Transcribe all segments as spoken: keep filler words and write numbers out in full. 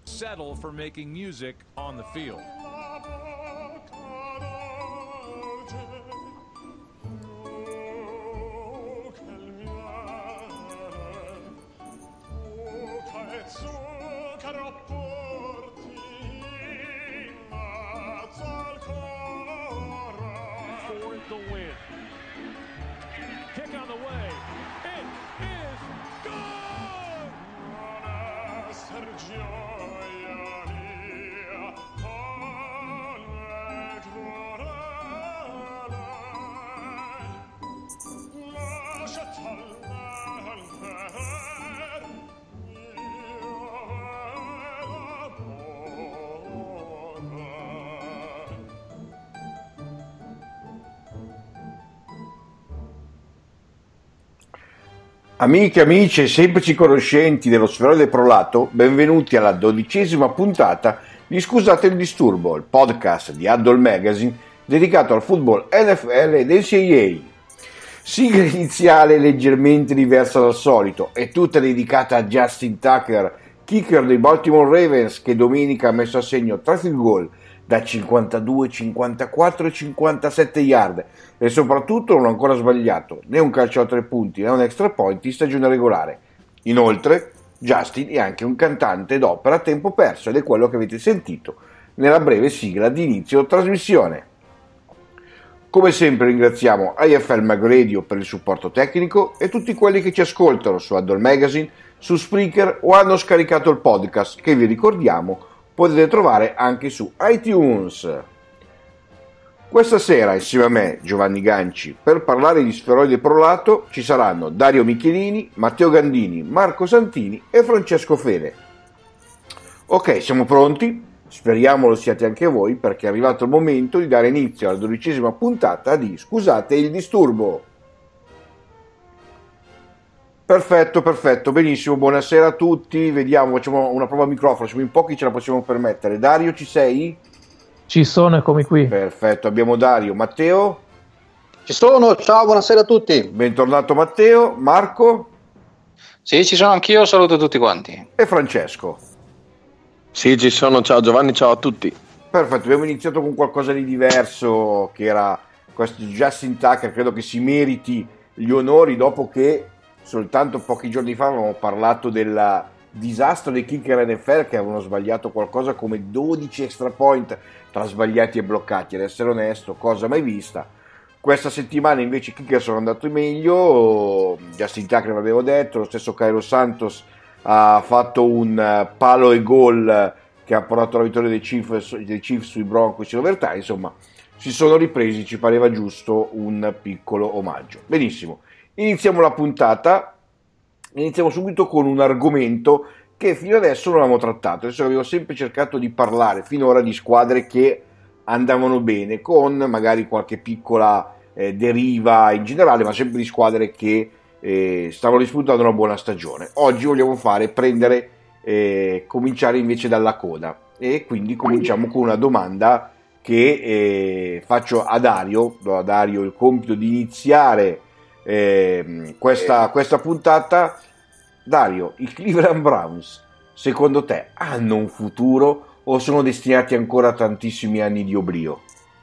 settle for making music on the field. For the win. Kick on the way. It is good! Amiche, amici e semplici conoscenti dello Sferoide Prolato, benvenuti alla dodicesima puntata di Scusate il disturbo, il podcast di Huddle Magazine dedicato al football N F L ed N C A A. Sigla iniziale leggermente diversa dal solito e tutta dedicata a Justin Tucker, kicker dei Baltimore Ravens, che domenica ha messo a segno tre field goal da cinquantadue, cinquantaquattro e cinquantasette yard e soprattutto non ha ancora sbagliato né un calcio a tre punti né un extra point in stagione regolare. Inoltre Justin è anche un cantante d'opera a tempo perso ed è quello che avete sentito nella breve sigla di inizio trasmissione. Come sempre ringraziamo I F L Mag Radio per il supporto tecnico e tutti quelli che ci ascoltano su Huddle Magazine, su Spreaker o hanno scaricato il podcast, che vi ricordiamo potete trovare anche su iTunes. Questa sera insieme a me, Giovanni Ganci, per parlare di Sferoide Prolato ci saranno Dario Michelini, Matteo Gandini, Marco Santini e Francesco Fede. Ok, siamo pronti? Speriamo lo siate anche voi, perché è arrivato il momento di dare inizio alla dodicesima puntata di Scusate il disturbo. Perfetto, perfetto, benissimo, buonasera a tutti, vediamo, facciamo una prova a microfono, siamo in pochi, ce la possiamo permettere. Dario, ci sei? Ci sono, eccomi qui. Perfetto, abbiamo Dario. Matteo? Ci sono, ciao, buonasera a tutti. Bentornato Matteo. Marco? Sì, ci sono anch'io, saluto tutti quanti. E Francesco? Sì, ci sono, ciao Giovanni, ciao a tutti. Perfetto, abbiamo iniziato con qualcosa di diverso, che era questo Justin Tucker, credo che si meriti gli onori dopo che soltanto pochi giorni fa avevamo parlato del disastro dei kicker N F L, che avevano sbagliato qualcosa come dodici extra point tra sbagliati e bloccati. Ad essere onesto, cosa mai vista. Questa settimana invece i kicker sono andati meglio. Justin Tucker l'avevo detto, lo stesso Cairo Santos ha fatto un palo e gol che ha portato alla vittoria dei Chiefs, dei Chiefs sui Broncos in overtime. Insomma, si sono ripresi, ci pareva giusto un piccolo omaggio. Benissimo. Iniziamo la puntata, iniziamo subito con un argomento che fino adesso non avevamo trattato. Adesso avevo sempre cercato di parlare finora di squadre che andavano bene, con magari qualche piccola eh, deriva in generale, ma sempre di squadre che eh, stavano disputando una buona stagione. Oggi vogliamo fare, prendere, eh, cominciare invece dalla coda, e quindi cominciamo con una domanda che eh, faccio a Dario, do a Dario il compito di iniziare Eh, questa, questa puntata. Dario, i Cleveland Browns secondo te hanno un futuro o sono destinati ancora a tantissimi anni di oblio?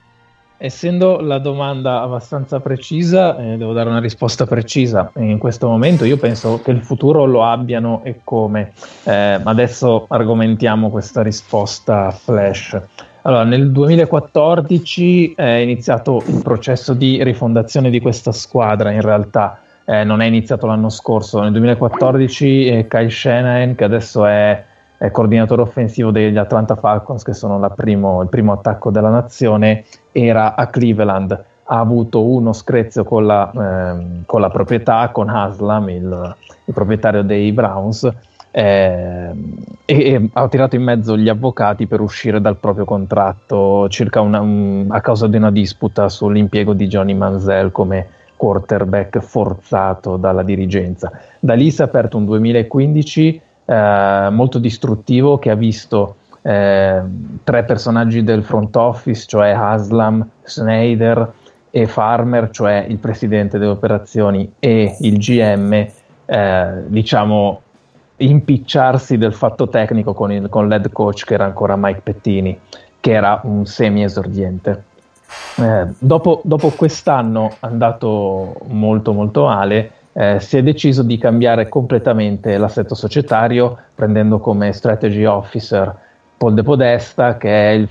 Essendo la domanda abbastanza precisa, eh, devo dare una risposta precisa. In questo momento io penso che il futuro lo abbiano, e come. Eh, adesso argomentiamo questa risposta flash. Allora, nel duemilaquattordici è iniziato il processo di rifondazione di questa squadra. In realtà eh, non è iniziato l'anno scorso. Nel duemilaquattordici eh, Kyle Shanahan, che adesso è, è coordinatore offensivo degli Atlanta Falcons, che sono la primo, il primo attacco della nazione, era a Cleveland. Ha avuto uno screzio con la, ehm, con la proprietà, con Haslam, il, il proprietario dei Browns, Eh, e, e ha tirato in mezzo gli avvocati per uscire dal proprio contratto circa una, un, a causa di una disputa sull'impiego di Johnny Manziel come quarterback forzato dalla dirigenza. Da lì si è aperto un duemilaquindici eh, molto distruttivo, che ha visto eh, tre personaggi del front office, cioè Haslam, Snyder e Farmer, cioè il presidente delle operazioni e il G M, eh, diciamo impicciarsi del fatto tecnico con, il, con l'head coach che era ancora Mike Pettini, che era un semi esordiente. Eh, dopo, dopo quest'anno andato molto molto male, eh, si è deciso di cambiare completamente l'assetto societario, prendendo come strategy officer Paul De Podesta, che è il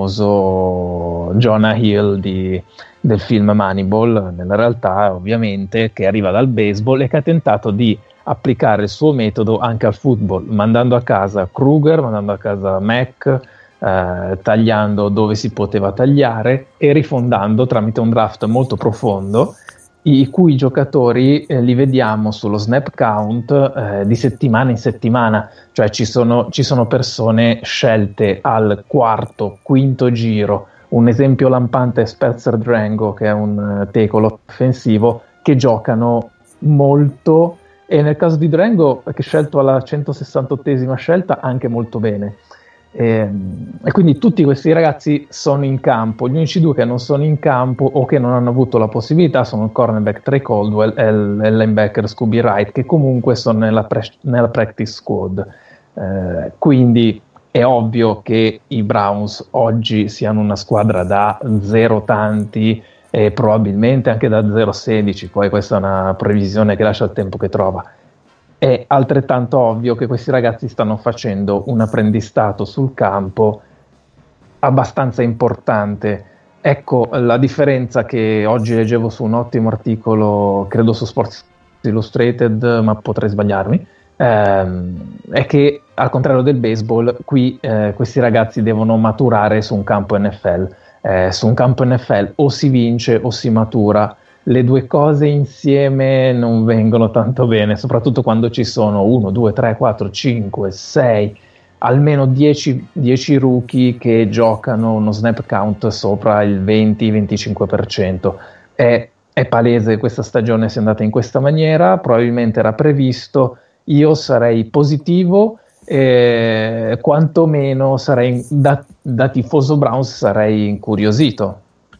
famoso Jonah Hill di, del film Moneyball, nella realtà ovviamente, che arriva dal baseball e che ha tentato di applicare il suo metodo anche al football, mandando a casa Kruger, mandando a casa Mac, eh, tagliando dove si poteva tagliare e rifondando tramite un draft molto profondo, i cui giocatori eh, li vediamo sullo snap count eh, di settimana in settimana, cioè ci sono, ci sono persone scelte al quarto, quinto giro. Un esempio lampante è Spencer Drango, che è un uh, tackle offensivo, che giocano molto, e nel caso di Drango, che è scelto alla centosessantottesima scelta, anche molto bene. E, e quindi tutti questi ragazzi sono in campo. Gli unici due che non sono in campo o che non hanno avuto la possibilità sono il cornerback Trey Caldwell e il, il linebacker Scooby Wright, che comunque sono nella, pre- nella practice squad. Eh, quindi è ovvio che i Browns oggi siano una squadra da zero tanti e probabilmente anche da zero sedici, poi questa è una previsione che lascia il tempo che trova. È altrettanto ovvio che questi ragazzi stanno facendo un apprendistato sul campo abbastanza importante. Ecco la differenza che oggi leggevo su un ottimo articolo, credo su Sports Illustrated, ma potrei sbagliarmi, ehm, è che al contrario del baseball, qui eh, questi ragazzi devono maturare su un campo N F L. Eh, su un campo N F L o si vince o si matura. Le due cose insieme non vengono tanto bene, soprattutto quando ci sono uno, due, tre, quattro, cinque, sei, almeno dieci rookie che giocano uno snap count sopra il venti venticinque per cento. È, è palese che questa stagione sia andata in questa maniera, probabilmente era previsto. Io sarei positivo, eh, quantomeno sarei, da, da tifoso Browns sarei incuriosito.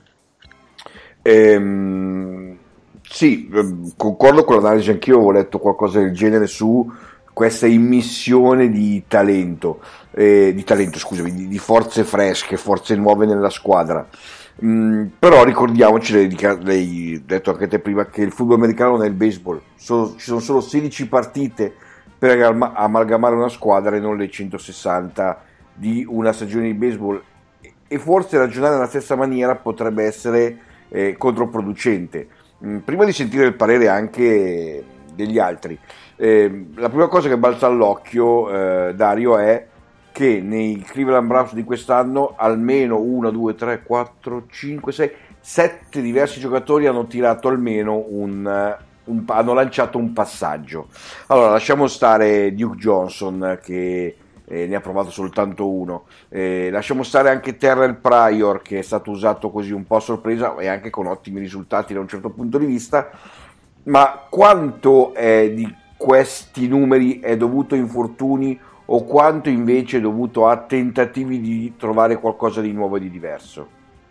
Ehm, sì, concordo con l'analisi, anch'io ho letto qualcosa del genere su questa immissione di talento, eh, di talento, scusami, di, di forze fresche, forze nuove nella squadra. Mm, però ricordiamoci, l'hai, l'hai detto anche te prima, che il football americano non è il baseball, so, ci sono solo sedici partite per amalgamare una squadra e non le centosessanta di una stagione di baseball, e forse ragionare nella stessa maniera potrebbe essere Eh, controproducente. Mm, prima di sentire il parere anche degli altri, eh, la prima cosa che balza all'occhio, eh, Dario, è che nei Cleveland Browns di quest'anno almeno uno, due, tre, quattro, cinque, sei, sette diversi giocatori hanno tirato almeno un, un hanno lanciato un passaggio. Allora lasciamo stare Duke Johnson, che Eh, ne ha provato soltanto uno, eh, lasciamo stare anche Terrell Pryor, che è stato usato così un po' a sorpresa e anche con ottimi risultati da un certo punto di vista, ma quanto è di questi numeri è dovuto a infortuni o quanto invece è dovuto a tentativi di trovare qualcosa di nuovo e di diverso?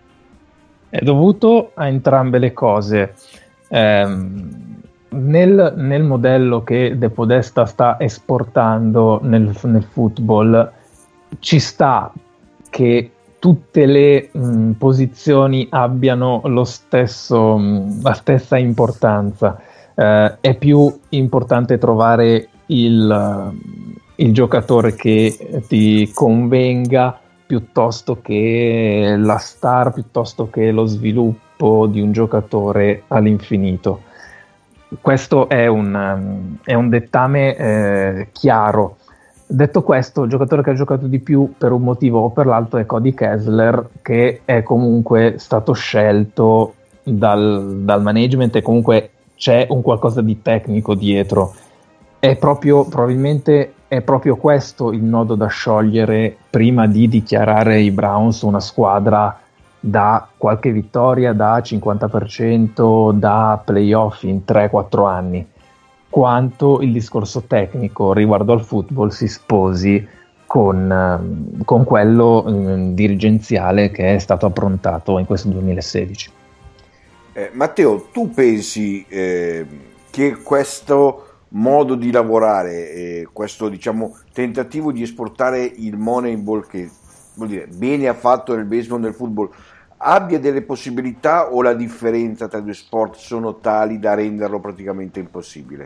È dovuto a entrambe le cose. ehm Nel, nel modello che De Podesta sta esportando nel, nel football ci sta che tutte le mh, posizioni abbiano lo stesso, mh, la stessa importanza. Eh, è più importante trovare il, il giocatore che ti convenga piuttosto che la star, piuttosto che lo sviluppo di un giocatore all'infinito. Questo è un, è un dettame eh, chiaro. Detto questo, il giocatore che ha giocato di più per un motivo o per l'altro è Cody Kessler, che è comunque stato scelto dal, dal management, e comunque c'è un qualcosa di tecnico dietro. È proprio, probabilmente è proprio questo il nodo da sciogliere prima di dichiarare i Browns una squadra da qualche vittoria, da cinquanta per cento, da playoff in tre quattro anni, quanto il discorso tecnico riguardo al football si sposi con, con quello eh, dirigenziale che è stato approntato in questo duemilasedici. Eh, Matteo, tu pensi eh, che questo modo di lavorare, eh, questo diciamo tentativo di esportare il Moneyball, che vuol dire bene ha fatto nel baseball e nel football, abbia delle possibilità, o la differenza tra i due sport sono tali da renderlo praticamente impossibile?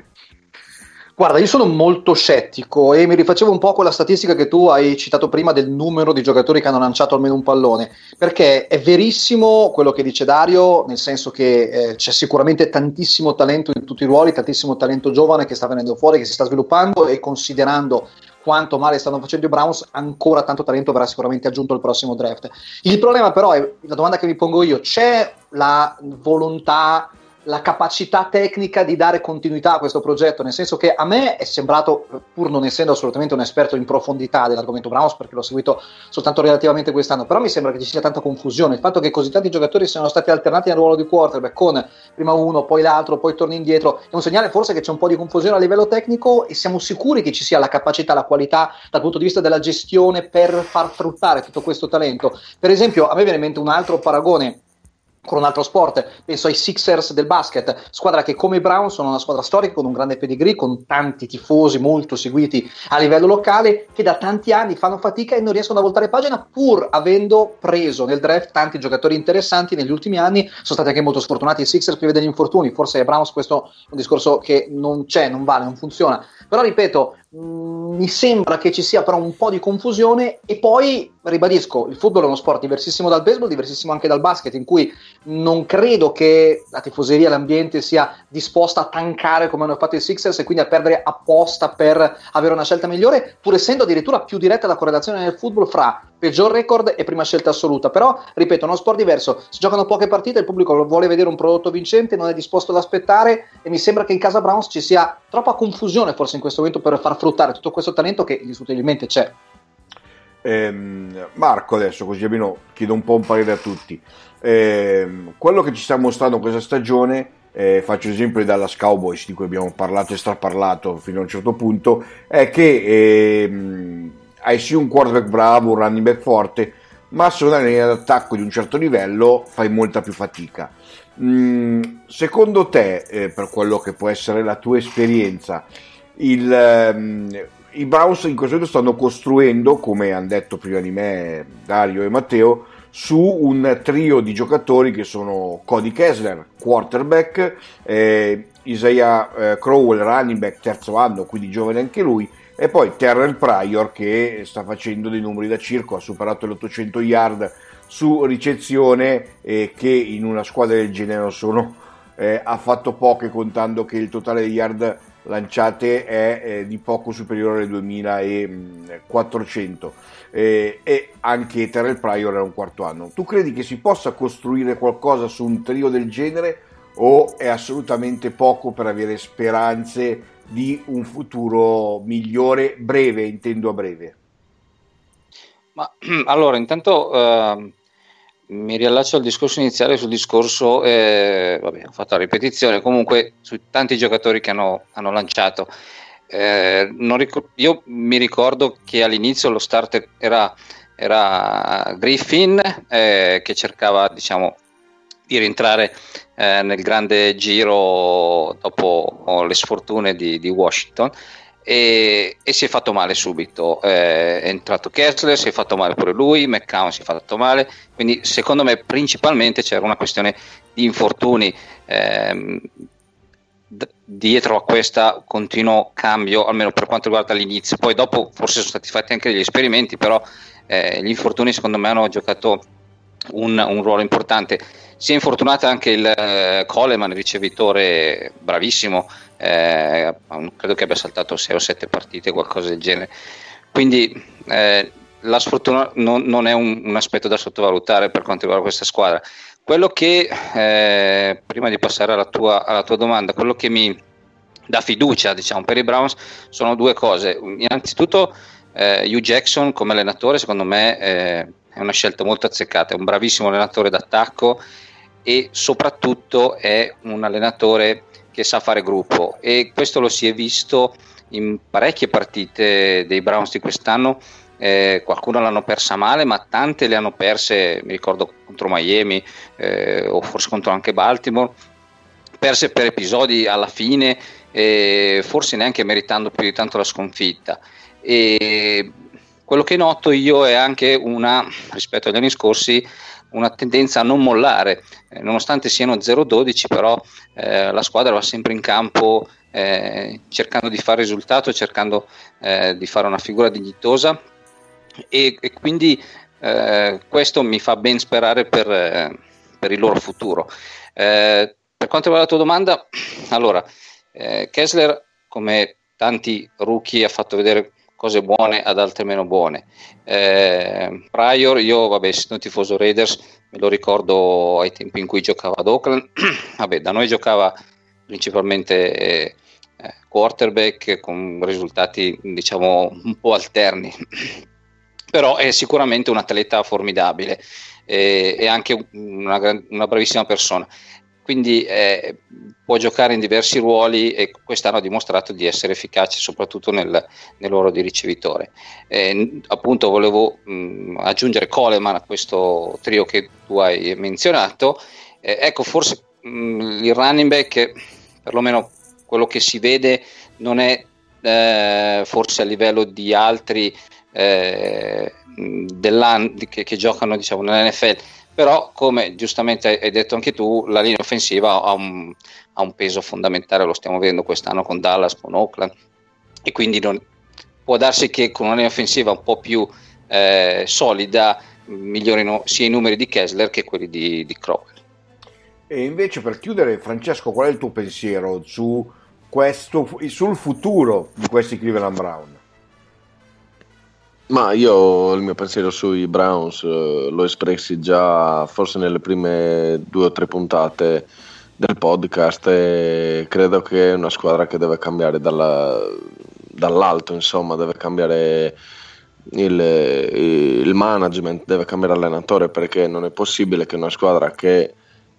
Guarda, io sono molto scettico e mi rifacevo un po' quella statistica che tu hai citato prima del numero di giocatori che hanno lanciato almeno un pallone, perché è verissimo quello che dice Dario, nel senso che eh, c'è sicuramente tantissimo talento in tutti i ruoli, tantissimo talento giovane che sta venendo fuori, che si sta sviluppando, e considerando quanto male stanno facendo i Browns, ancora tanto talento verrà sicuramente aggiunto al prossimo draft. Il problema però è, la domanda che mi pongo io, c'è la volontà, la capacità tecnica di dare continuità a questo progetto, nel senso che a me è sembrato, pur non essendo assolutamente un esperto in profondità dell'argomento Browns, perché l'ho seguito soltanto relativamente quest'anno, però mi sembra che ci sia tanta confusione. Il fatto che così tanti giocatori siano stati alternati nel ruolo di quarterback, con prima uno, poi l'altro, poi torni indietro, è un segnale forse che c'è un po' di confusione a livello tecnico, e siamo sicuri che ci sia la capacità, la qualità dal punto di vista della gestione per far fruttare tutto questo talento. Per esempio, a me viene in mente un altro paragone con un altro sport, penso ai Sixers del basket, squadra che come i Browns sono una squadra storica con un grande pedigree, con tanti tifosi molto seguiti a livello locale, che da tanti anni fanno fatica e non riescono a voltare pagina, pur avendo preso nel draft tanti giocatori interessanti negli ultimi anni. Sono stati anche molto sfortunati i Sixers per degli infortuni, forse ai Browns questo è un discorso che non c'è, non vale, non funziona, però ripeto, mh, mi sembra che ci sia però un po' di confusione. E poi ribadisco, il football è uno sport diversissimo dal baseball, diversissimo anche dal basket, in cui non credo che la tifoseria, l'ambiente sia disposta a tankare come hanno fatto i Sixers, e quindi a perdere apposta per avere una scelta migliore, pur essendo addirittura più diretta la correlazione nel football fra peggior record e prima scelta assoluta. Però ripeto, è uno sport diverso, si giocano poche partite, il pubblico vuole vedere un prodotto vincente, non è disposto ad aspettare, e mi sembra che in casa Browns ci sia troppa confusione forse in questo momento per far fruttare tutto questo talento che indiscutibilmente c'è. ehm, Marco, adesso così almeno chiedo un po' un parere a tutti. ehm, quello che ci sta mostrando questa stagione, eh, faccio l'esempio dei Dallas Cowboys, di cui abbiamo parlato e straparlato fino a un certo punto, è che ehm, hai sì un quarterback bravo, un running back forte, ma se una linea d'attacco di un certo livello fai molta più fatica. Mm, secondo te, eh, per quello che può essere la tua esperienza, il, ehm, i Browns in questo momento stanno costruendo, come hanno detto prima di me Dario e Matteo, su un trio di giocatori che sono Cody Kessler, quarterback, eh, Isaiah eh, Crowell, running back, terzo anno, quindi giovane anche lui, e poi Terrell Pryor che sta facendo dei numeri da circo, ha superato le ottocento yard su ricezione, eh, che in una squadra del genere sono eh, ha fatto poche, contando che il totale di yard lanciate è eh, di poco superiore alle duemilaquattrocento, eh, e anche Terrell Pryor è un quarto anno. Tu credi che si possa costruire qualcosa su un trio del genere, o è assolutamente poco per avere speranze di un futuro migliore, breve, intendo a breve? Ma allora, intanto eh, mi riallaccio al discorso iniziale, sul discorso, eh, vabbè, ho fatto la ripetizione, comunque su tanti giocatori che hanno, hanno lanciato. Eh, non ricor- io mi ricordo che all'inizio lo starter era, era Griffin, eh, che cercava, diciamo, di rientrare eh, nel grande giro dopo oh, le sfortune di, di Washington, e, e si è fatto male subito. Eh, è entrato Kessler, si è fatto male pure lui, McCown si è fatto male, quindi secondo me principalmente c'era una questione di infortuni ehm, d- dietro a questo continuo cambio, almeno per quanto riguarda l'inizio. Poi dopo forse sono stati fatti anche degli esperimenti, però eh, gli infortuni secondo me hanno giocato un, un ruolo importante. Si è infortunato anche il eh, Coleman, ricevitore bravissimo, eh, credo che abbia saltato sei o sette partite, qualcosa del genere. Quindi eh, la sfortuna non, non è un, un aspetto da sottovalutare per quanto riguarda questa squadra. Quello che, eh, prima di passare alla tua, alla tua domanda, quello che mi dà fiducia, diciamo, per i Browns sono due cose. Innanzitutto eh, Hugh Jackson come allenatore, secondo me eh, è una scelta molto azzeccata, è un bravissimo allenatore d'attacco, e soprattutto è un allenatore che sa fare gruppo, e questo lo si è visto in parecchie partite dei Browns di quest'anno. Eh, qualcuno l'hanno persa male, ma tante le hanno perse, mi ricordo contro Miami, eh, o forse contro anche Baltimore, perse per episodi alla fine, e forse neanche meritando più di tanto la sconfitta. E quello che noto io è anche una, rispetto agli anni scorsi, una tendenza a non mollare, eh, nonostante siano zero dodici, però eh, la squadra va sempre in campo eh, cercando di fare risultato, cercando eh, di fare una figura dignitosa, e, e quindi eh, questo mi fa ben sperare per, eh, per il loro futuro. Eh, per quanto riguarda la tua domanda, allora eh, Kessler, come tanti rookie, ha fatto vedere cose buone ad altre meno buone. eh, Pryor, io vabbè, essendo tifoso Raiders, me lo ricordo ai tempi in cui giocava ad Oakland. Vabbè, da noi giocava principalmente eh, quarterback con risultati diciamo un po' alterni, però è sicuramente un atleta formidabile e eh, anche una, una bravissima persona, quindi eh, può giocare in diversi ruoli e quest'anno ha dimostrato di essere efficace soprattutto nel, nel ruolo di ricevitore. Eh, appunto volevo mh, aggiungere Coleman a questo trio che tu hai menzionato. Eh, ecco, forse mh, il running back, perlomeno quello che si vede, non è eh, forse a livello di altri eh, dell'anno che, che giocano diciamo nell'N F L, però come giustamente hai detto anche tu, la linea offensiva ha un, ha un peso fondamentale, lo stiamo vedendo quest'anno con Dallas, con Oakland, e quindi non, può darsi che con una linea offensiva un po' più eh, solida migliorino sia i numeri di Kessler che quelli di, di Crowell. E invece, per chiudere, Francesco, qual è il tuo pensiero su questo, sul futuro di questi Cleveland Brown? Ma io il mio pensiero sui Browns eh, l'ho espressi già forse nelle prime due o tre puntate del podcast, e credo che è una squadra che deve cambiare dalla, dall'alto, insomma, deve cambiare il, il management, deve cambiare allenatore, perché non è possibile che una squadra che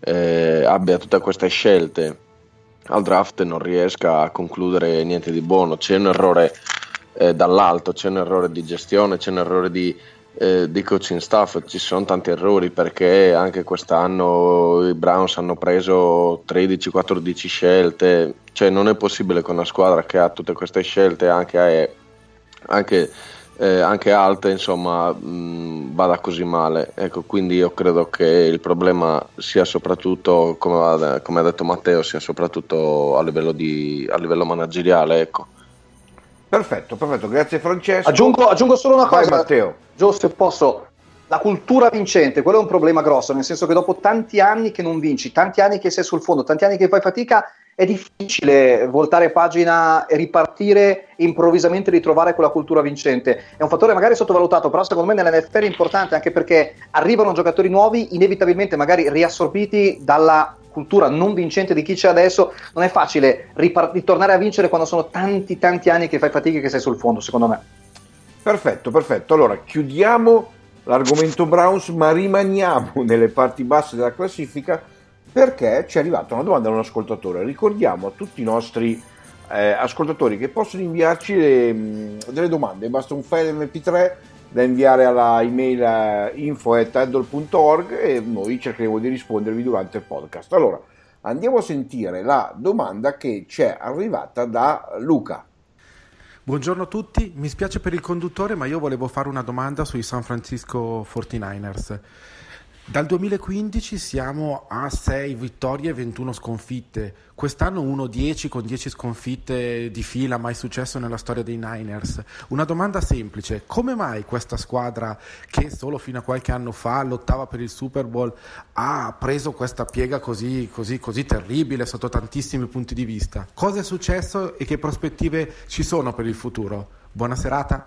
eh, abbia tutte queste scelte al draft non riesca a concludere niente di buono. C'è un errore Eh, dall'alto, c'è un errore di gestione, c'è un errore di, eh, di coaching staff, ci sono tanti errori, perché anche quest'anno i Browns hanno preso tredici quattordici scelte, cioè non è possibile che una squadra che ha tutte queste scelte anche, anche, eh, anche alte, insomma, mh, vada così male. Ecco, quindi io credo che il problema sia soprattutto, come, come ha detto Matteo, sia soprattutto a livello, di, a livello manageriale, ecco. Perfetto, perfetto, grazie Francesco. Aggiungo, aggiungo solo una Vai, cosa, Matteo. Gio, se posso. La cultura vincente, quello è un problema grosso, nel senso che dopo tanti anni che non vinci, tanti anni che sei sul fondo, tanti anni che fai fatica, è difficile voltare pagina e ripartire e improvvisamente ritrovare quella cultura vincente. È un fattore magari sottovalutato, però secondo me nell'N F L è importante, anche perché arrivano giocatori nuovi, inevitabilmente magari riassorbiti dalla cultura non vincente di chi c'è adesso. Non è facile ripart- ritornare a vincere quando sono tanti tanti anni che fai fatica e che sei sul fondo, secondo me. Perfetto, perfetto. Allora chiudiamo l'argomento Browns, ma rimaniamo nelle parti basse della classifica, perché ci è arrivata una domanda da un ascoltatore. Ricordiamo a tutti i nostri eh, ascoltatori che possono inviarci le, mh, delle domande, basta un file M P tre da inviare alla email eh, info at addle punto org e noi cercheremo di rispondervi durante il podcast. Allora andiamo a sentire la domanda che ci è arrivata da Luca. Buongiorno a tutti, mi spiace per il conduttore, ma io volevo fare una domanda sui San Francisco quarantanovers. Dal duemilaquindici siamo a sei vittorie e ventuno sconfitte. Quest'anno uno dieci con dieci sconfitte di fila, mai successo nella storia dei Niners. Una domanda semplice: come mai questa squadra, che solo fino a qualche anno fa lottava per il Super Bowl, ha preso questa piega così, così, così terribile sotto tantissimi punti di vista? Cosa è successo e che prospettive ci sono per il futuro? Buona serata.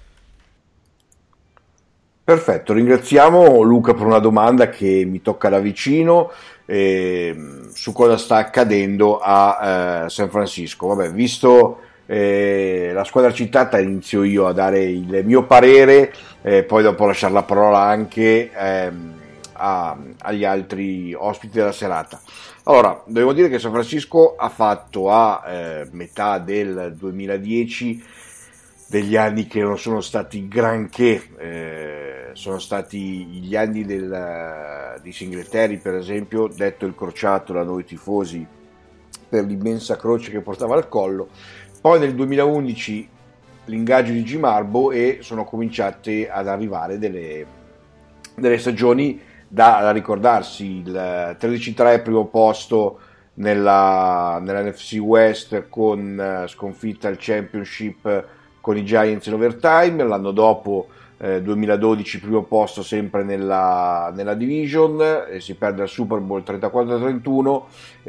Perfetto, ringraziamo Luca per una domanda che mi tocca da vicino eh, su cosa sta accadendo a eh, San Francisco. Vabbè, visto eh, la squadra citata, inizio io a dare il mio parere, eh, poi dopo lasciare la parola anche ehm, a, agli altri ospiti della serata. Allora, devo dire che San Francisco ha fatto a eh, metà del duemiladieci degli anni che non sono stati granché, eh, sono stati gli anni del, di Singletary, per esempio, detto il crociato da noi tifosi per l'immensa croce che portava al collo. Poi nel duemilaundici l'ingaggio di Jim Harbaugh e sono cominciate ad arrivare delle, delle stagioni da, da ricordarsi. Il tredici tre primo posto nella, nell'N F C West con sconfitta al championship con i Giants in overtime. L'anno dopo eh, duemiladodici primo posto sempre nella, nella division, e si perde al Super Bowl trentaquattro a trentuno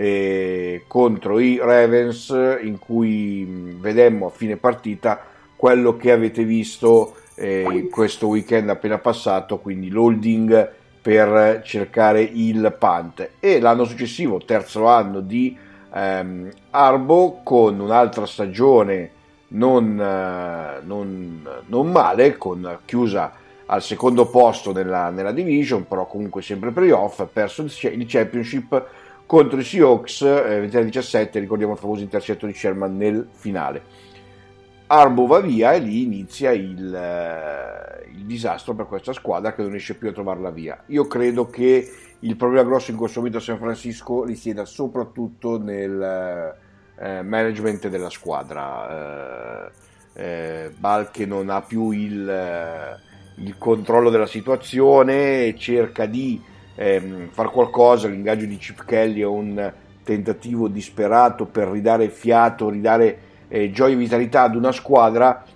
eh, contro i Ravens, in cui vedemmo a fine partita quello che avete visto eh, questo weekend appena passato, quindi l'holding per cercare il punt. E l'anno successivo, terzo anno di ehm, Harbaugh, con un'altra stagione non, eh, non, non male, con chiusa al secondo posto nella, nella division, però comunque sempre playoff, ha perso il, il championship contro i Seahawks eh, ventisei a diciassette, ricordiamo il famoso intercetto di Sherman nel finale. Harbaugh va via e lì inizia il, eh, il disastro per questa squadra, che non riesce più a trovare la via. Io credo che il problema grosso in questo momento a San Francisco risieda soprattutto nel eh, management della squadra. Eh, eh, Ball che non ha più il, eh, il controllo della situazione, cerca di eh, far qualcosa. L'ingaggio di Chip Kelly è un tentativo disperato per ridare fiato, ridare Eh, gioia e vitalità ad una squadra,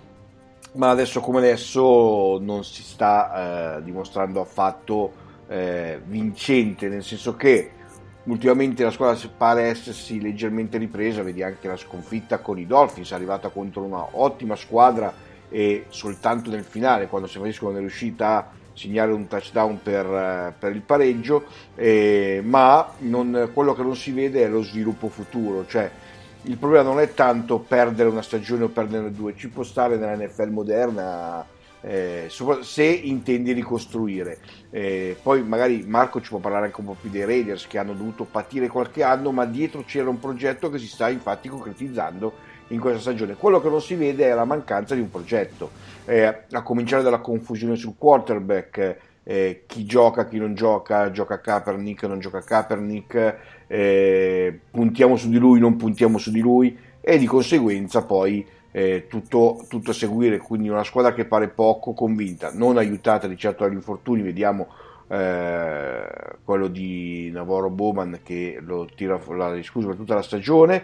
ma adesso come adesso non si sta eh, dimostrando affatto eh, vincente, nel senso che ultimamente la squadra pare essersi leggermente ripresa. Vedi anche la sconfitta con i Dolphins, è arrivata contro una ottima squadra e soltanto nel finale, quando San Francisco non è riuscita a segnare un touchdown per, per il pareggio, eh, ma non, quello che non si vede è lo sviluppo futuro. Cioè, il problema non è tanto perdere una stagione o perderne due, ci può stare nella N F L moderna eh, se intendi ricostruire. Eh, poi magari Marco ci può parlare anche un po' più dei Raiders, che hanno dovuto patire qualche anno, ma dietro c'era un progetto che si sta infatti concretizzando in questa stagione. Quello che non si vede è la mancanza di un progetto, eh, a cominciare dalla confusione sul quarterback. Eh, chi gioca, chi non gioca, gioca Kaepernick, non gioca Kaepernick, eh, puntiamo su di lui, non puntiamo su di lui, e di conseguenza poi eh, tutto, tutto a seguire. Quindi una squadra che pare poco convinta, non aiutata di certo dagli infortuni. Vediamo eh, quello di Navarro Bowman che lo tira la scusa per tutta la stagione,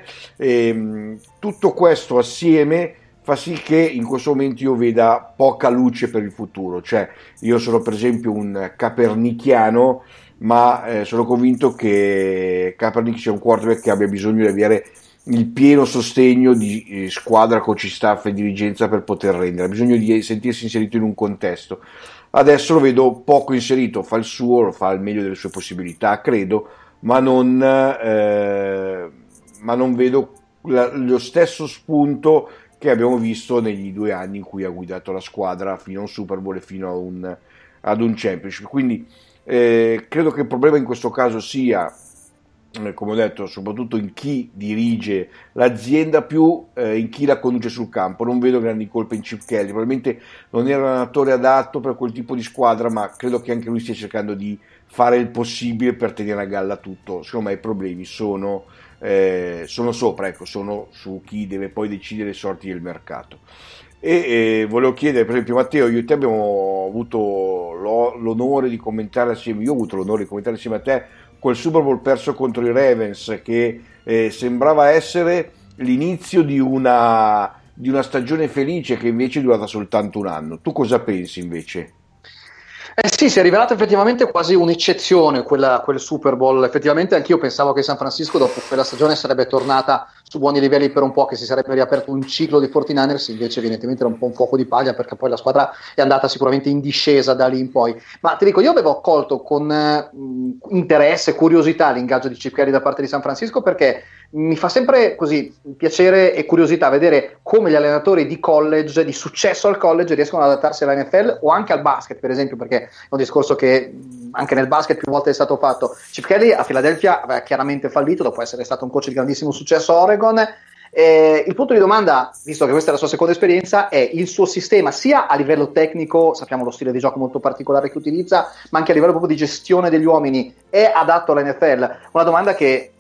e, tutto questo assieme fa sì che in questo momento io veda poca luce per il futuro. Cioè, io sono per esempio un capernicchiano, ma eh, sono convinto che Kaepernick sia un quarterback che abbia bisogno di avere il pieno sostegno di eh, squadra, coach staff e dirigenza per poter rendere, ha bisogno di sentirsi inserito in un contesto. Adesso lo vedo poco inserito, fa il suo, lo fa al meglio delle sue possibilità, credo, ma non, eh, ma non vedo la, lo stesso spunto che abbiamo visto negli due anni in cui ha guidato la squadra fino a un Super Bowl e fino a un, ad un championship. Quindi eh, credo che il problema in questo caso sia, eh, come ho detto, soprattutto in chi dirige l'azienda più eh, in chi la conduce sul campo. Non vedo grandi colpe in Chip Kelly, probabilmente non era l'allenatore adatto per quel tipo di squadra, ma credo che anche lui stia cercando di fare il possibile per tenere a galla tutto. Secondo me i problemi sono Eh, sono sopra, ecco, sono su chi deve poi decidere le sorti del mercato. E eh, volevo chiedere, per esempio, Matteo, io e te abbiamo avuto lo, l'onore di commentare assieme, io ho avuto l'onore di commentare assieme a te quel Super Bowl perso contro i Ravens, che eh, sembrava essere l'inizio di una, di una stagione felice, che invece è durata soltanto un anno. Tu cosa pensi invece? Eh sì, si è rivelato effettivamente quasi un'eccezione quella, quel Super Bowl. Effettivamente anch'io pensavo che San Francisco dopo quella stagione sarebbe tornata su buoni livelli per un po', che si sarebbe riaperto un ciclo di quarantanovers, invece evidentemente era un po' un fuoco di paglia, perché poi la squadra è andata sicuramente in discesa da lì in poi. Ma ti dico, io avevo accolto con eh, interesse e curiosità l'ingaggio di Chip Kelly da parte di San Francisco, perché mi fa sempre così piacere e curiosità vedere come gli allenatori di college, di successo al college, riescono ad adattarsi alla N F L o anche al basket, per esempio, perché è un discorso che anche nel basket più volte è stato fatto. Chip Kelly a Philadelphia aveva chiaramente fallito dopo essere stato un coach di grandissimo successo a Oregon. Eh, il punto di domanda, visto che questa è la sua seconda esperienza, è il suo sistema sia a livello tecnico, sappiamo lo stile di gioco molto particolare che utilizza, ma anche a livello proprio di gestione degli uomini, è adatto alla N F L? Una domanda che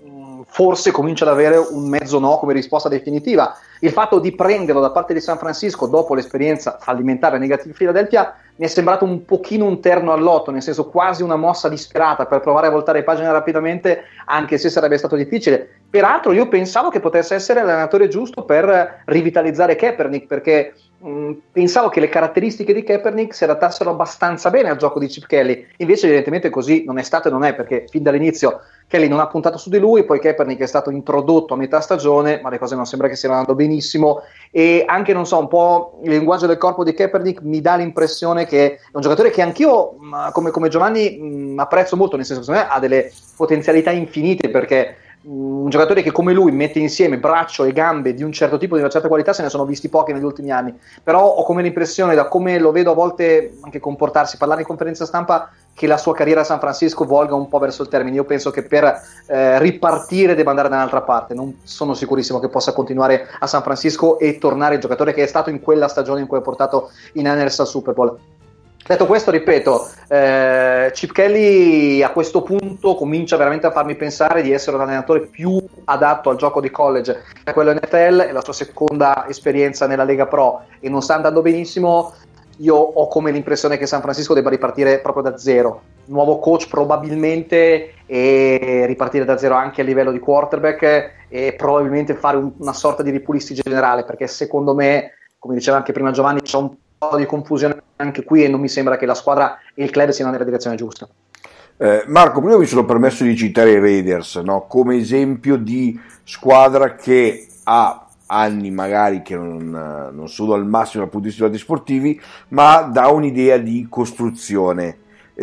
forse comincia ad avere un mezzo no come risposta definitiva. Il fatto di prenderlo da parte di San Francisco dopo l'esperienza fallimentare negativa di Philadelphia mi è sembrato un pochino un terno al lotto, nel senso quasi una mossa disperata per provare a voltare pagina rapidamente, anche se sarebbe stato difficile. Peraltro io pensavo che potesse essere l'allenatore giusto per rivitalizzare Kaepernick, perché mh, pensavo che le caratteristiche di Kaepernick si adattassero abbastanza bene al gioco di Chip Kelly, invece evidentemente così non è stato e non è, perché fin dall'inizio Kelly non ha puntato su di lui, poi Kaepernick è stato introdotto a metà stagione, ma le cose non sembra che stiano andando benissimo, e anche, non so, un po' il linguaggio del corpo di Kaepernick mi dà l'impressione che è un giocatore che anch'io, come, come Giovanni, mh, apprezzo molto, nel senso che secondo me ha delle potenzialità infinite, perché mh, un giocatore che come lui mette insieme braccio e gambe di un certo tipo, di una certa qualità, se ne sono visti pochi negli ultimi anni, però ho come l'impressione, da come lo vedo a volte anche comportarsi, parlare in conferenza stampa, che la sua carriera a San Francisco volga un po' verso il termine. Io penso che per eh, ripartire debba andare da un'altra parte, non sono sicurissimo che possa continuare a San Francisco e tornare il giocatore che è stato in quella stagione in cui ha portato i Niners al Super Bowl. Detto questo, ripeto, eh, Chip Kelly a questo punto comincia veramente a farmi pensare di essere un allenatore più adatto al gioco di college che a quello N F L, è la sua seconda esperienza nella Lega Pro e non sta andando benissimo. Io ho come l'impressione che San Francisco debba ripartire proprio da zero, nuovo coach probabilmente, e ripartire da zero anche a livello di quarterback e probabilmente fare un, una sorta di ripulistica generale, perché secondo me, come diceva anche prima Giovanni, c'è un po' di confusione anche qui e non mi sembra che la squadra e il club siano nella direzione giusta. Eh, Marco, prima mi sono permesso di citare i Raiders, no? Come esempio di squadra che ha anni magari che non, non sono al massimo dal punto di vista dei sportivi, ma dà un'idea di costruzione.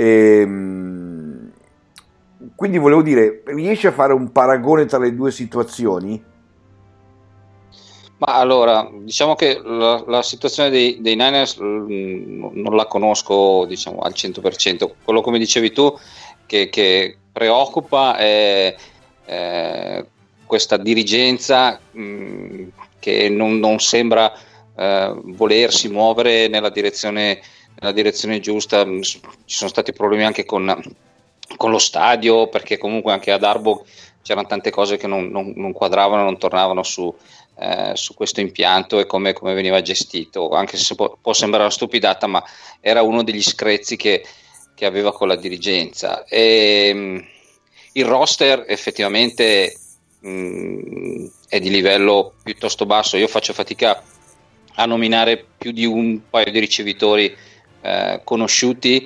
Ehm, quindi volevo dire, riesci a fare un paragone tra le due situazioni? Ma allora, diciamo che la, la situazione dei, dei Niners mh, non la conosco, diciamo, al cento per cento. Quello, come dicevi tu, che, che preoccupa è, è questa dirigenza mh, che non, non sembra eh, volersi muovere nella direzione, nella direzione giusta. Ci sono stati problemi anche con, con lo stadio, perché comunque anche ad Arbog c'erano tante cose che non, non, non quadravano, non tornavano su, eh, su questo impianto e come, come veniva gestito, anche se può, può sembrare una stupidata, ma era uno degli screzi che, che aveva con la dirigenza. E, mh, il roster effettivamente mh, è di livello piuttosto basso. Io faccio fatica a nominare più di un paio di ricevitori eh, conosciuti,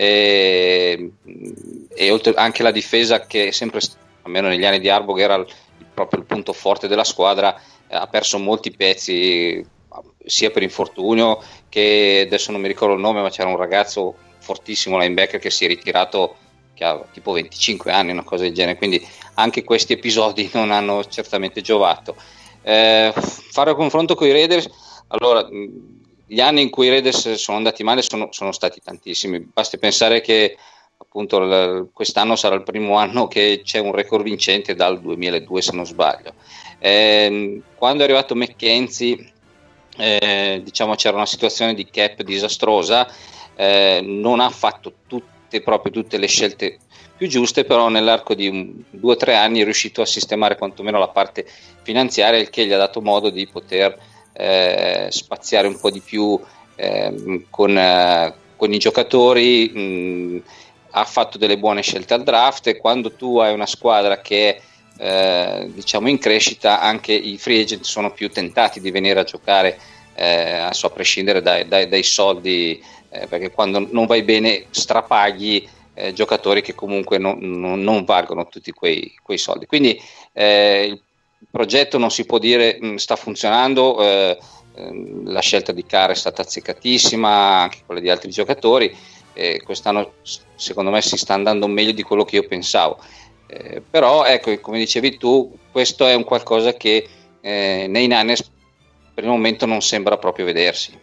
e, e oltre anche la difesa, che è sempre, almeno negli anni di Arbog, era il, proprio il punto forte della squadra, eh, ha perso molti pezzi sia per infortunio che adesso non mi ricordo il nome, ma c'era un ragazzo fortissimo linebacker che si è ritirato, che ha tipo venticinque anni, una cosa del genere, quindi anche questi episodi non hanno certamente giovato. Eh, fare un confronto con i Raiders, allora, gli anni in cui i Raiders sono andati male sono, sono stati tantissimi, basti pensare che appunto l- quest'anno sarà il primo anno che c'è un record vincente dal duemiladue, se non sbaglio. Eh, quando è arrivato McKenzie, eh, diciamo c'era una situazione di cap disastrosa, eh, non ha fatto tutte, proprio tutte le scelte più giuste, però nell'arco di un, due o tre anni è riuscito a sistemare quantomeno la parte finanziaria, il che gli ha dato modo di poter eh, spaziare un po' di più eh, con, eh, con i giocatori. Mh, ha fatto delle buone scelte al draft, e quando tu hai una squadra che è eh, diciamo in crescita, anche i free agent sono più tentati di venire a giocare, eh, a prescindere dai, dai, dai soldi, eh, perché quando non vai bene strapaghi eh, giocatori che comunque non, non, non valgono tutti quei, quei soldi. Quindi eh, il progetto, non si può dire mh, sta funzionando, eh, eh, la scelta di Carr è stata azzeccatissima, anche quella di altri giocatori. Eh, quest'anno secondo me si sta andando meglio di quello che io pensavo, eh, però ecco, come dicevi tu, questo è un qualcosa che eh, nei Niners per il momento non sembra proprio vedersi.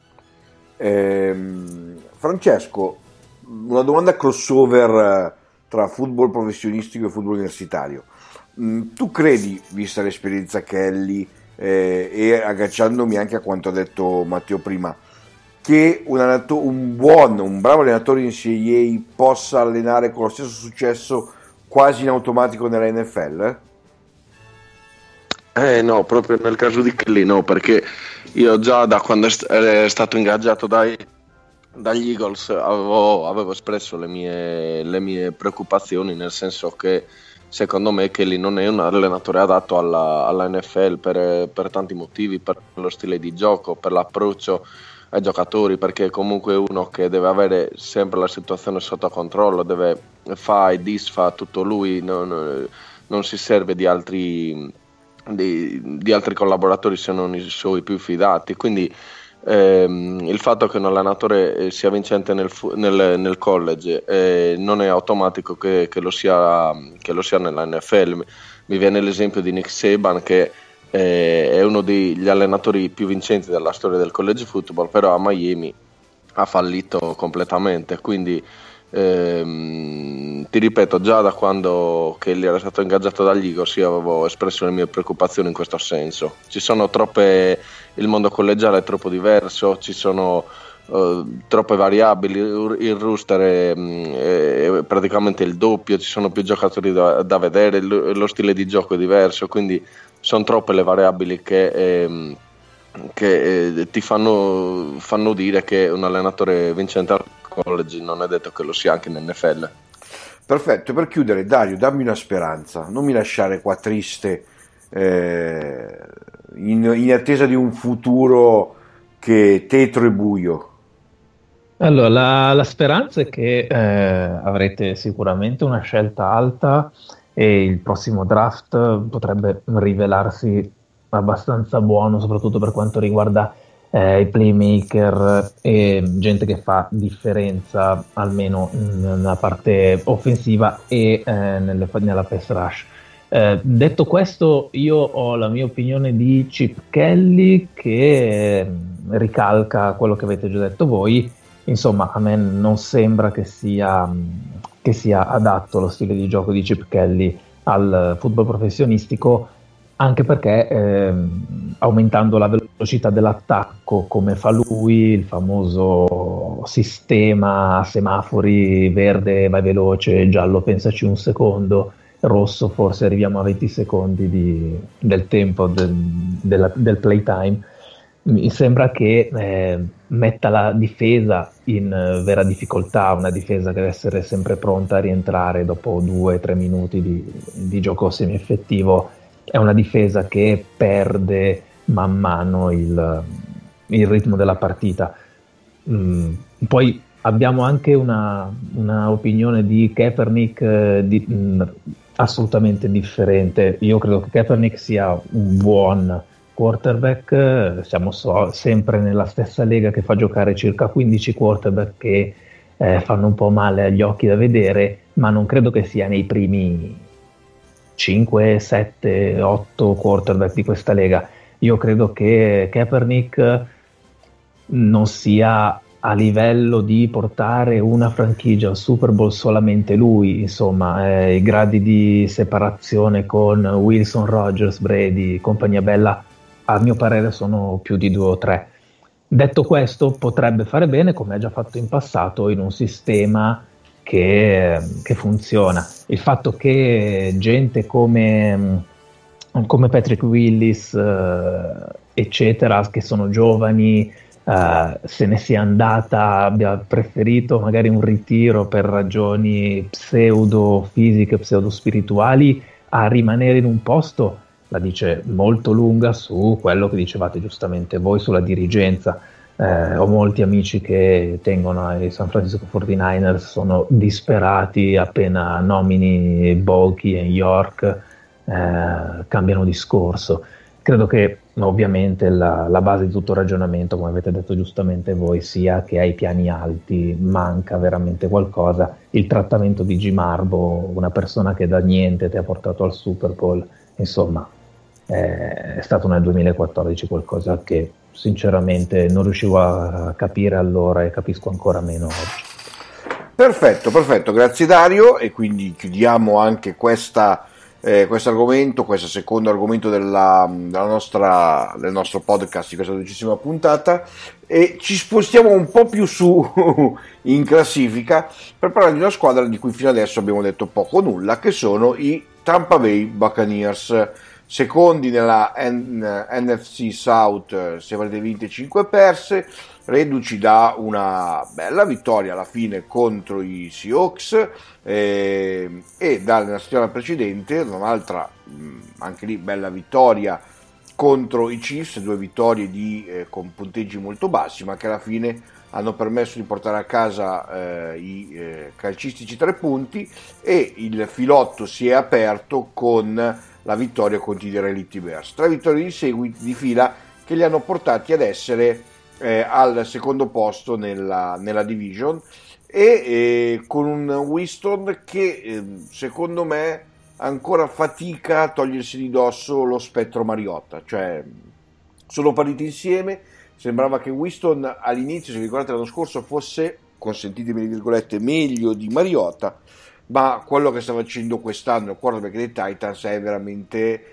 ehm, Francesco, una domanda crossover tra football professionistico e football universitario. Mm, tu credi, vista l'esperienza Kelly eh, e agganciandomi anche a quanto ha detto Matteo prima, che un, allenato- un buon, un bravo allenatore in N C A A possa allenare con lo stesso successo quasi in automatico nella N F L? Eh no, proprio nel caso di Kelly no, perché io già da quando è stato ingaggiato dai, dagli Eagles avevo, avevo espresso le mie, le mie preoccupazioni, nel senso che secondo me Kelly non è un allenatore adatto alla, alla N F L per, per tanti motivi, per lo stile di gioco, per l'approccio ai giocatori, perché comunque è uno che deve avere sempre la situazione sotto controllo, deve fa e disfa tutto lui, non, non si serve di altri Di, di altri collaboratori se non i suoi più fidati, quindi ehm, il fatto che un allenatore sia vincente nel, nel, nel college eh, non è automatico che, che, lo sia, che lo sia nella N F L. Mi viene l'esempio di Nick Saban, che eh, è uno degli allenatori più vincenti della storia del college football, però a Miami ha fallito completamente, quindi Ehm, ti ripeto, già da quando Kelly era stato ingaggiato dagli Eagles io avevo espresso le mie preoccupazioni in questo senso. Ci sono troppe, il mondo collegiale è troppo diverso, ci sono uh, troppe variabili, il roster è, è praticamente il doppio, ci sono più giocatori da, da vedere, lo, lo stile di gioco è diverso, quindi sono troppe le variabili che ehm, che eh, ti fanno, fanno dire che un allenatore vincente al college non è detto che lo sia anche in N F L. Perfetto, per chiudere Dario, dammi una speranza, non mi lasciare qua triste eh, in, in attesa di un futuro che è tetro e buio. Allora, la, la speranza è che eh, avrete sicuramente una scelta alta e il prossimo draft potrebbe rivelarsi abbastanza buono, soprattutto per quanto riguarda eh, i playmaker e gente che fa differenza almeno nella parte offensiva e eh, nelle, nella pass rush. Eh, detto questo, io ho la mia opinione di Chip Kelly, che eh, ricalca quello che avete già detto voi. Insomma, a me non sembra che sia, che sia adatto lo stile di gioco di Chip Kelly al football professionistico, anche perché eh, aumentando la velocità dell'attacco come fa lui, il famoso sistema a semafori, verde vai veloce, giallo pensaci un secondo, rosso forse arriviamo a venti secondi di, del tempo del, della, del playtime, mi sembra che eh, metta la difesa in uh, vera difficoltà, una difesa che deve essere sempre pronta a rientrare dopo due o tre minuti di, di gioco semi-effettivo. È una difesa che perde man mano il, il ritmo della partita. Mm, poi abbiamo anche una, una opinione di Kaepernick eh, di, mh, assolutamente differente. Io credo che Kaepernick sia un buon quarterback, siamo so, sempre nella stessa lega che fa giocare circa quindici quarterback che eh, fanno un po' male agli occhi da vedere, ma non credo che sia nei primi cinque, sette, otto quarterback di questa lega. Io credo che Kaepernick non sia a livello di portare una franchigia al Super Bowl solamente lui, insomma, eh, i gradi di separazione con Wilson, Rodgers, Brady, compagnia bella, a mio parere sono più di due o tre. Detto questo, potrebbe fare bene, come ha già fatto in passato, in un sistema che, che funziona. Il fatto che gente come, come Patrick Willis, eh, eccetera, che sono giovani, eh, se ne sia andata, abbia preferito magari un ritiro per ragioni pseudo-fisiche, pseudo-spirituali, a rimanere in un posto, la dice molto lunga su quello che dicevate giustamente voi sulla dirigenza. Eh, ho molti amici che tengono ai San Francisco quarantanovers, sono disperati appena nomini Bogey e York, eh, cambiano discorso. Credo che ovviamente la, la base di tutto il ragionamento, come avete detto giustamente voi, sia che ai piani alti manca veramente qualcosa. Il trattamento di Jim Harbaugh, una persona che da niente ti ha portato al Super Bowl, insomma, eh, è stato nel duemilaquattordici qualcosa che sinceramente non riuscivo a capire allora e capisco ancora meno oggi. Perfetto, perfetto, grazie Dario, e quindi chiudiamo anche questa eh, questo argomento, questo secondo argomento della, della nostra, del nostro podcast di questa dodicesima puntata, e ci spostiamo un po' più su in classifica per parlare di una squadra di cui fino adesso abbiamo detto poco o nulla, che sono i Tampa Bay Buccaneers. secondi nella N- N F C South, sei partite vinte, cinque perse, reduci da una bella vittoria alla fine contro i Seahawks eh, e dalla settimana precedente un'altra mh, anche lì bella vittoria contro i Chiefs, due vittorie di, eh, con punteggi molto bassi, ma che alla fine hanno permesso di portare a casa eh, i eh, calcistici tre punti, e il filotto si è aperto con la vittoria contro i Relitti Bears. Tre vittorie di seguito di fila che li hanno portati ad essere eh, al secondo posto nella, nella division, e eh, con un Winston che eh, secondo me ancora fatica a togliersi di dosso lo spettro Mariota, cioè sono partiti insieme, sembrava che Winston all'inizio, se vi ricordate l'anno scorso, fosse, consentitemi le virgolette, meglio di Mariota, ma quello che sta facendo quest'anno il quarterback dei Titans è veramente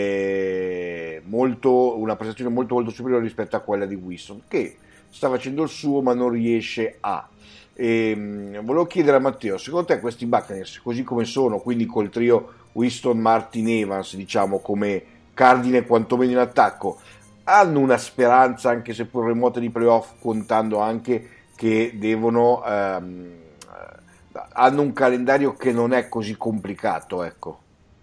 eh, molto, una prestazione molto molto superiore rispetto a quella di Winston, che sta facendo il suo ma non riesce a. E, mh, volevo chiedere a Matteo, secondo te questi Buccaneers, così come sono, quindi col trio Winston, Martin, Evans, diciamo come cardine quantomeno in attacco, hanno una speranza, anche se pur remota, di playoff, contando anche che devono ehm, hanno un calendario che non è così complicato, ecco.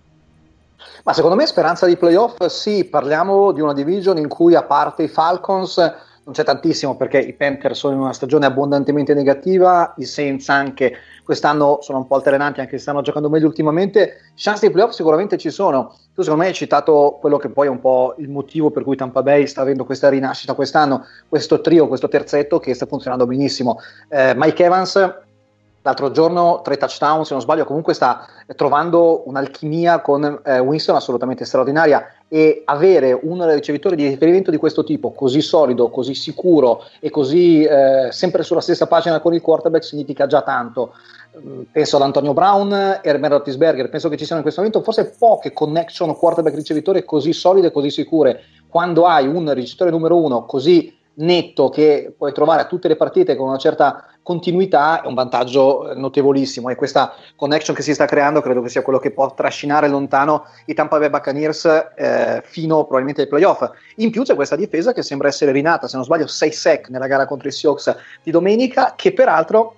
Ma secondo me speranza di playoff sì, parliamo di una division in cui a parte i Falcons non c'è tantissimo, perché i Panthers sono in una stagione abbondantemente negativa, i Saints anche quest'anno sono un po' altalenanti, anche se stanno giocando meglio ultimamente. Chance di playoff sicuramente ci sono. Tu secondo me hai citato quello che poi è un po' il motivo per cui Tampa Bay sta avendo questa rinascita quest'anno, questo trio, questo terzetto che sta funzionando benissimo. eh, Mike Evans l'altro giorno tre touchdown se non sbaglio, comunque sta trovando un'alchimia con eh, Winston assolutamente straordinaria, e avere un ricevitore di riferimento di questo tipo, così solido, così sicuro e così eh, sempre sulla stessa pagina con il quarterback, significa già tanto. Penso ad Antonio Brown e a Ben Roethlisberger, penso che ci siano in questo momento forse poche connection quarterback ricevitore così solide e così sicure. Quando hai un ricevitore numero uno così netto che puoi trovare a tutte le partite con una certa continuità, è un vantaggio notevolissimo, e questa connection che si sta creando credo che sia quello che può trascinare lontano i Tampa Bay Buccaneers eh, fino probabilmente ai playoff. In più c'è questa difesa che sembra essere rinata, se non sbaglio sei sack nella gara contro i Seahawks di domenica, che peraltro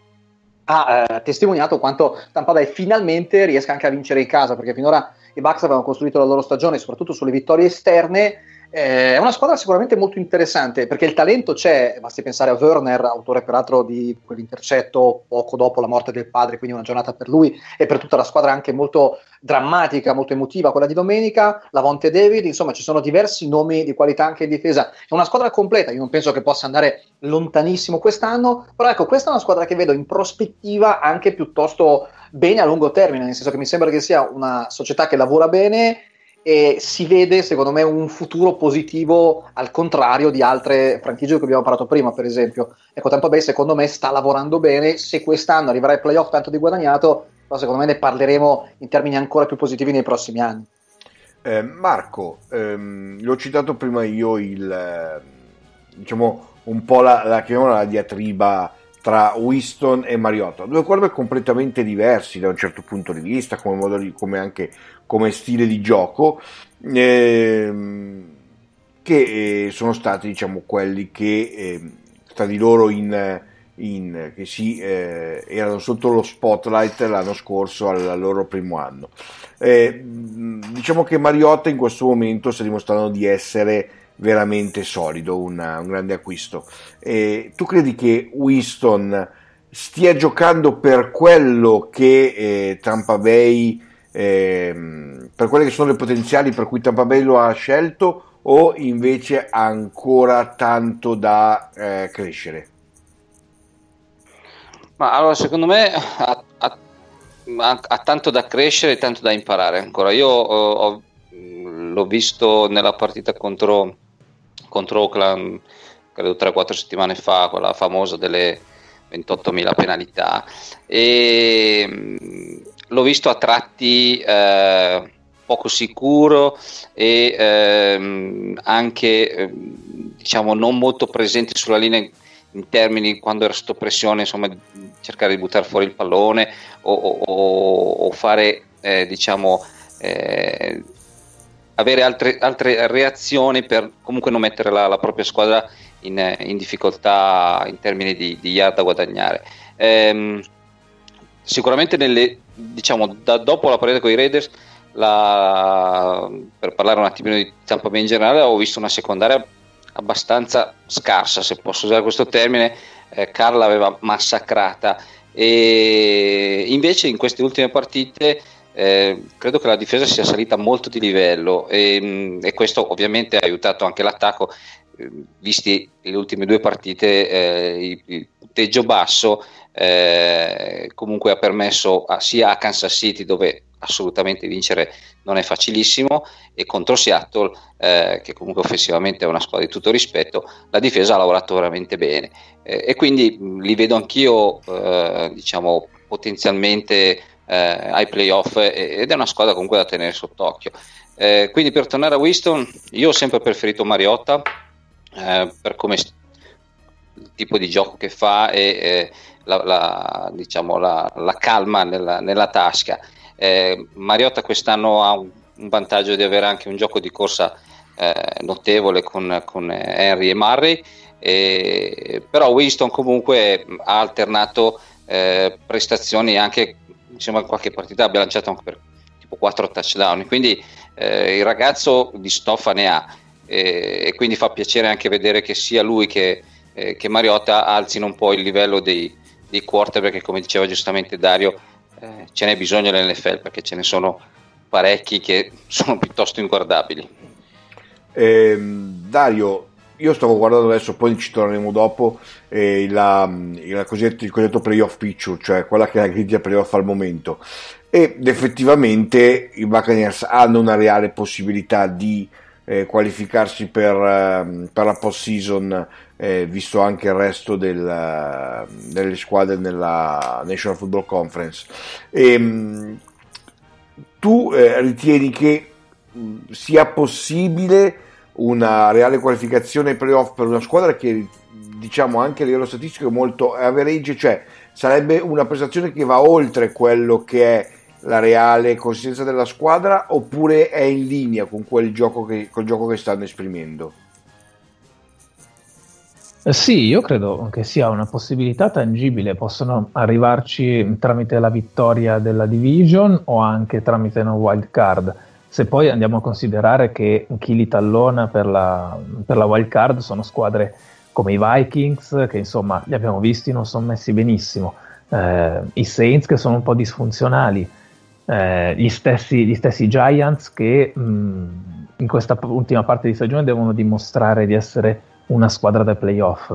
ha eh, testimoniato quanto Tampa Bay finalmente riesca anche a vincere in casa, perché finora i Bucks avevano costruito la loro stagione soprattutto sulle vittorie esterne. Eh, è una squadra sicuramente molto interessante, perché il talento c'è, basti pensare a Werner, autore peraltro di quell'intercetto poco dopo la morte del padre, quindi una giornata per lui e per tutta la squadra anche molto drammatica, molto emotiva quella di domenica, Lavonte David, insomma ci sono diversi nomi di qualità anche in difesa, è una squadra completa, io non penso che possa andare lontanissimo quest'anno, però ecco, questa è una squadra che vedo in prospettiva anche piuttosto bene a lungo termine, nel senso che mi sembra che sia una società che lavora bene e si vede secondo me un futuro positivo, al contrario di altre franchigie che abbiamo parlato prima, per esempio. Ecco, Tampa Bay secondo me sta lavorando bene, se quest'anno arriverà ai playoff tanto di guadagnato, però secondo me ne parleremo in termini ancora più positivi nei prossimi anni. eh, Marco, ehm, l'ho citato prima io, il eh, diciamo un po' la, la, la diatriba tra Winston e Mariota, due quarterback completamente diversi da un certo punto di vista, come modo di, come anche come stile di gioco, ehm, che eh, sono stati, diciamo, quelli che eh, tra di loro in, in che si eh, erano sotto lo spotlight l'anno scorso al loro primo anno. Eh, diciamo che Mariota in questo momento sta dimostrando di essere veramente solido, una, un grande acquisto. Eh, tu credi che Winston stia giocando per quello che eh, Tampa Bay eh, per quelle che sono le potenziali per cui Tampa Bay lo ha scelto, o invece ha ancora tanto da eh, crescere? Ma allora secondo me ha, ha, ha tanto da crescere e tanto da imparare ancora. Io ho, ho, l'ho visto nella partita contro contro Oakland, credo tre quattro settimane fa, quella famosa delle ventottomila penalità, e mh, l'ho visto a tratti eh, poco sicuro e eh, anche eh, diciamo non molto presente sulla linea in termini, quando era sotto pressione, insomma, cercare di buttare fuori il pallone o, o, o fare eh, diciamo eh, avere altre, altre reazioni per comunque non mettere la, la propria squadra in, in difficoltà in termini di, di yard da guadagnare. Ehm, sicuramente nelle, diciamo, da dopo la partita con i Raiders, la, per parlare un attimino di Tampa Bay in generale, ho visto una secondaria abbastanza scarsa, se posso usare questo termine. eh, Carr l'aveva massacrata, e invece in queste ultime partite eh, credo che la difesa sia salita molto di livello, e, e questo ovviamente ha aiutato anche l'attacco, eh, visti le ultime due partite. eh, il punteggio basso eh, comunque ha permesso a, sia a Kansas City, dove assolutamente vincere non è facilissimo, e contro Seattle, eh, che comunque offensivamente è una squadra di tutto rispetto, la difesa ha lavorato veramente bene, eh, e quindi mh, li vedo anch'io eh, diciamo potenzialmente eh, ai playoff, eh, ed è una squadra comunque da tenere sott'occhio. Eh, quindi per tornare a Winston, io ho sempre preferito Mariota eh, per come st- il tipo di gioco che fa, e eh, la, la, diciamo la, la calma nella, nella tasca. Eh, Mariota quest'anno ha un, un vantaggio di avere anche un gioco di corsa eh, notevole con, con Henry e Murray, e, però Winston comunque ha alternato eh, prestazioni, anche mi sembra in qualche partita abbia lanciato anche per tipo quattro touchdown, quindi eh, il ragazzo di stoffa ne ha, e, e quindi fa piacere anche vedere che sia lui che, eh, che Mariota alzino un po' il livello dei, dei quarterback, perché come diceva giustamente Dario, Eh, ce n'è bisogno nell'N F L, perché ce ne sono parecchi che sono piuttosto inguardabili. eh, Dario, io stavo guardando adesso, poi ci torneremo dopo, eh, la, la cosiddetta, il cosiddetto playoff picture, cioè quella che è la griglia playoff al momento, ed effettivamente i Buccaneers hanno una reale possibilità di eh, qualificarsi per, eh, per la post season, eh, visto anche il resto del, delle squadre nella National Football Conference. E, mh, tu eh, ritieni che mh, sia possibile una reale qualificazione ai playoff per una squadra che, diciamo, anche a livello statistico è molto average, cioè sarebbe una prestazione che va oltre quello che è la reale consistenza della squadra, oppure è in linea con quel gioco che, col gioco che stanno esprimendo? Sì, io credo che sia una possibilità tangibile, possono arrivarci tramite la vittoria della division o anche tramite una wild card. Se poi andiamo a considerare che chi li tallona per la, per la wild card sono squadre come i Vikings, che insomma li abbiamo visti, non sono messi benissimo, eh, i Saints che sono un po' disfunzionali, eh, gli stessi, gli stessi Giants che mh, in questa ultima parte di stagione devono dimostrare di essere una squadra da playoff.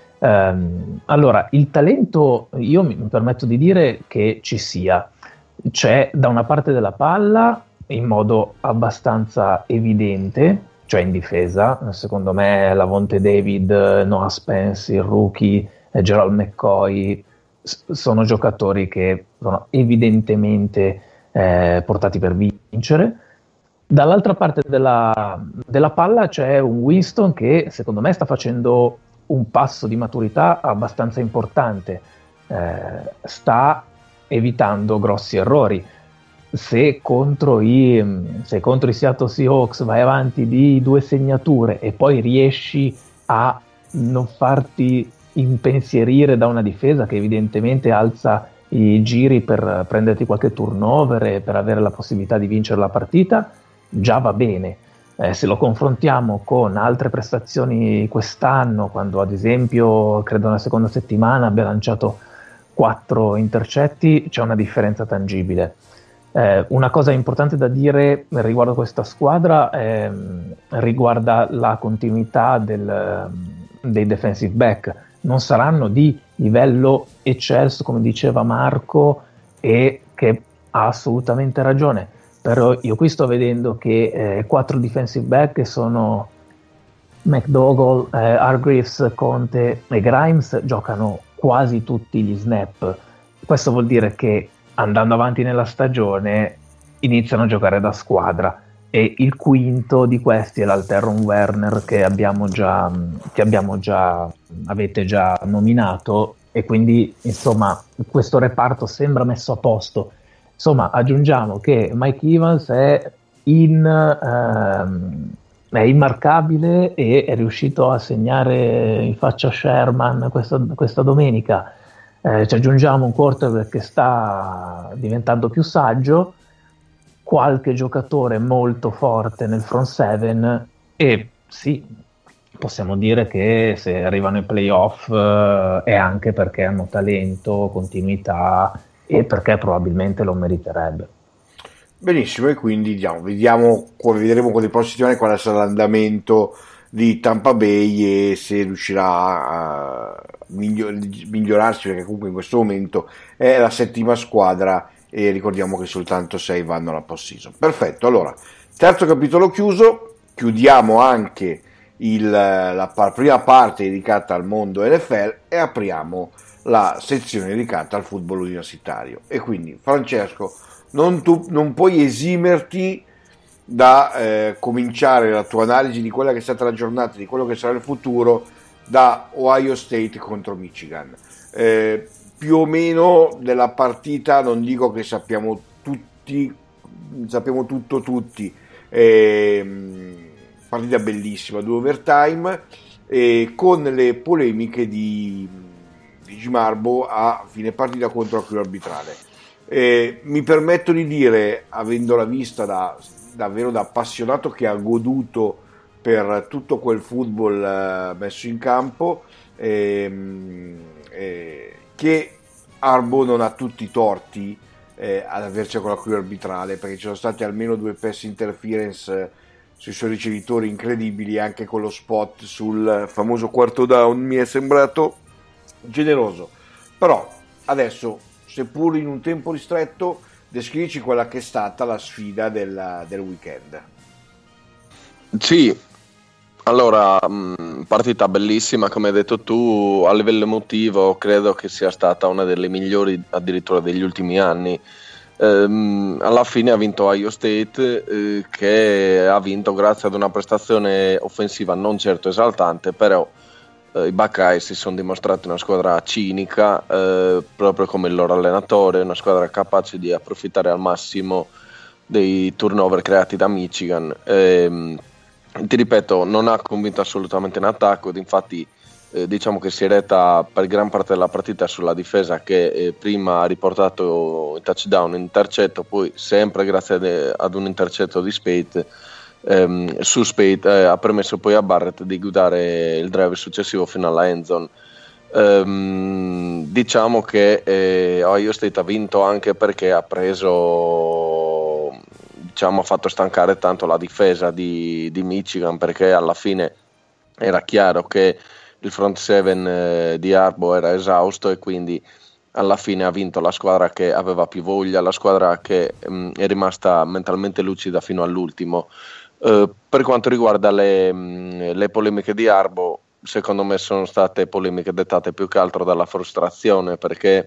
Um, allora, il talento, io mi permetto di dire che ci sia, c'è da una parte della palla in modo abbastanza evidente, cioè in difesa, secondo me Lavonte David, Noah Spence, il rookie, eh, Gerald McCoy, s- sono giocatori che sono evidentemente eh, portati per vincere. Dall'altra parte della, della palla c'è un Winston che secondo me sta facendo un passo di maturità abbastanza importante, eh, sta evitando grossi errori. Se contro, i, se contro i Seattle Seahawks vai avanti di due segnature e poi riesci a non farti impensierire da una difesa che evidentemente alza i giri per prenderti qualche turnover e per avere la possibilità di vincere la partita, già va bene. Eh, se lo confrontiamo con altre prestazioni quest'anno, quando ad esempio credo nella seconda settimana abbia lanciato quattro intercetti, c'è una differenza tangibile. Eh, una cosa importante da dire riguardo questa squadra eh, riguarda la continuità del, dei defensive back. Non saranno di livello eccelso, come diceva Marco, e che ha assolutamente ragione. Però io qui sto vedendo che eh, quattro defensive back, che sono McDougall, eh, Hargreaves, Conte e Grimes, giocano quasi tutti gli snap. Questo vuol dire che andando avanti nella stagione iniziano a giocare da squadra, e il quinto di questi è l'Alteron Werner che abbiamo già, che abbiamo già avete già nominato, e quindi insomma questo reparto sembra messo a posto. Insomma, aggiungiamo che Mike Evans è in, ehm, è immarcabile e è riuscito a segnare in faccia a Sherman questa, questa domenica. Eh, ci aggiungiamo un quarterback che sta diventando più saggio, qualche giocatore molto forte nel front seven e sì, possiamo dire che se arrivano ai playoff eh, è anche perché hanno talento, continuità e perché probabilmente lo meriterebbe. Benissimo, e quindi diciamo, vediamo, vedremo con le prossime settimane quale sarà l'andamento di Tampa Bay e se riuscirà a miglior- migliorarsi, perché comunque in questo momento è la settima squadra e ricordiamo che soltanto sei vanno alla post-season. Perfetto, allora, terzo capitolo chiuso, chiudiamo anche il, la par- prima parte dedicata al mondo N F L e apriamo la sezione dedicata al football universitario. E quindi, Francesco, non, tu, non puoi esimerti da eh, cominciare la tua analisi di quella che è stata la giornata, di quello che sarà il futuro, da Ohio State contro Michigan. Eh, più o meno della partita non dico che sappiamo tutti, sappiamo tutto tutti, eh, partita bellissima, due overtime, eh, con le polemiche di, di Jim Harbaugh a fine partita contro la crew arbitrale. Eh, mi permetto di dire, avendola vista da, davvero da appassionato che ha goduto per tutto quel football eh, messo in campo, ehm, eh, che Harbaugh non ha tutti i torti eh, ad averci con la crew arbitrale, perché ci sono stati almeno due pass interference eh, sui suoi ricevitori incredibili, anche con lo spot sul famoso quarto down mi è sembrato generoso. Però adesso, seppur in un tempo ristretto, descrivici quella che è stata la sfida del, del weekend. Sì, allora, partita bellissima, come hai detto tu, a livello emotivo credo che sia stata una delle migliori addirittura degli ultimi anni. Ehm, alla fine ha vinto Ohio State, eh, che ha vinto grazie ad una prestazione offensiva non certo esaltante, però eh, i Buckeyes si sono dimostrati una squadra cinica, eh, proprio come il loro allenatore, una squadra capace di approfittare al massimo dei turnover creati da Michigan. Ehm, ti ripeto, non ha convinto assolutamente in attacco, ed infatti eh, diciamo che si è retta per gran parte della partita sulla difesa, che eh, prima ha riportato il touchdown in intercetto, poi sempre grazie ad, ad un intercetto di Spate ehm, su Spate eh, ha permesso poi a Barrett di guidare il drive successivo fino alla end zone. Ehm, diciamo che eh, Ohio State ha vinto anche perché ha preso, diciamo, ha fatto stancare tanto la difesa di, di Michigan, perché alla fine era chiaro che il front seven eh, di Harbaugh era esausto e quindi alla fine ha vinto la squadra che aveva più voglia, la squadra che mh, è rimasta mentalmente lucida fino all'ultimo. Uh, per quanto riguarda le, mh, le polemiche di Harbaugh, secondo me sono state polemiche dettate più che altro dalla frustrazione, perché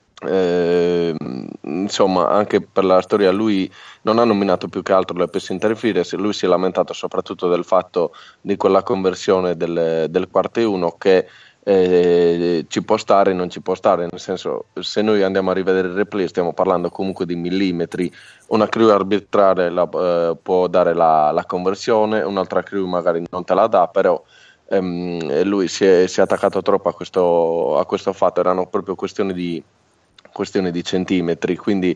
Eh, insomma, anche per la storia lui non ha nominato più che altro le pass interference, lui si è lamentato soprattutto del fatto di quella conversione del, del quarto e uno che eh, ci può stare e non ci può stare, nel senso, se noi andiamo a rivedere il replay stiamo parlando comunque di millimetri. Una crew arbitrale la, eh, può dare la, la conversione, un'altra crew magari non te la dà, però ehm, lui si è, si è attaccato troppo a questo, a questo fatto, erano proprio questioni di questione di centimetri, quindi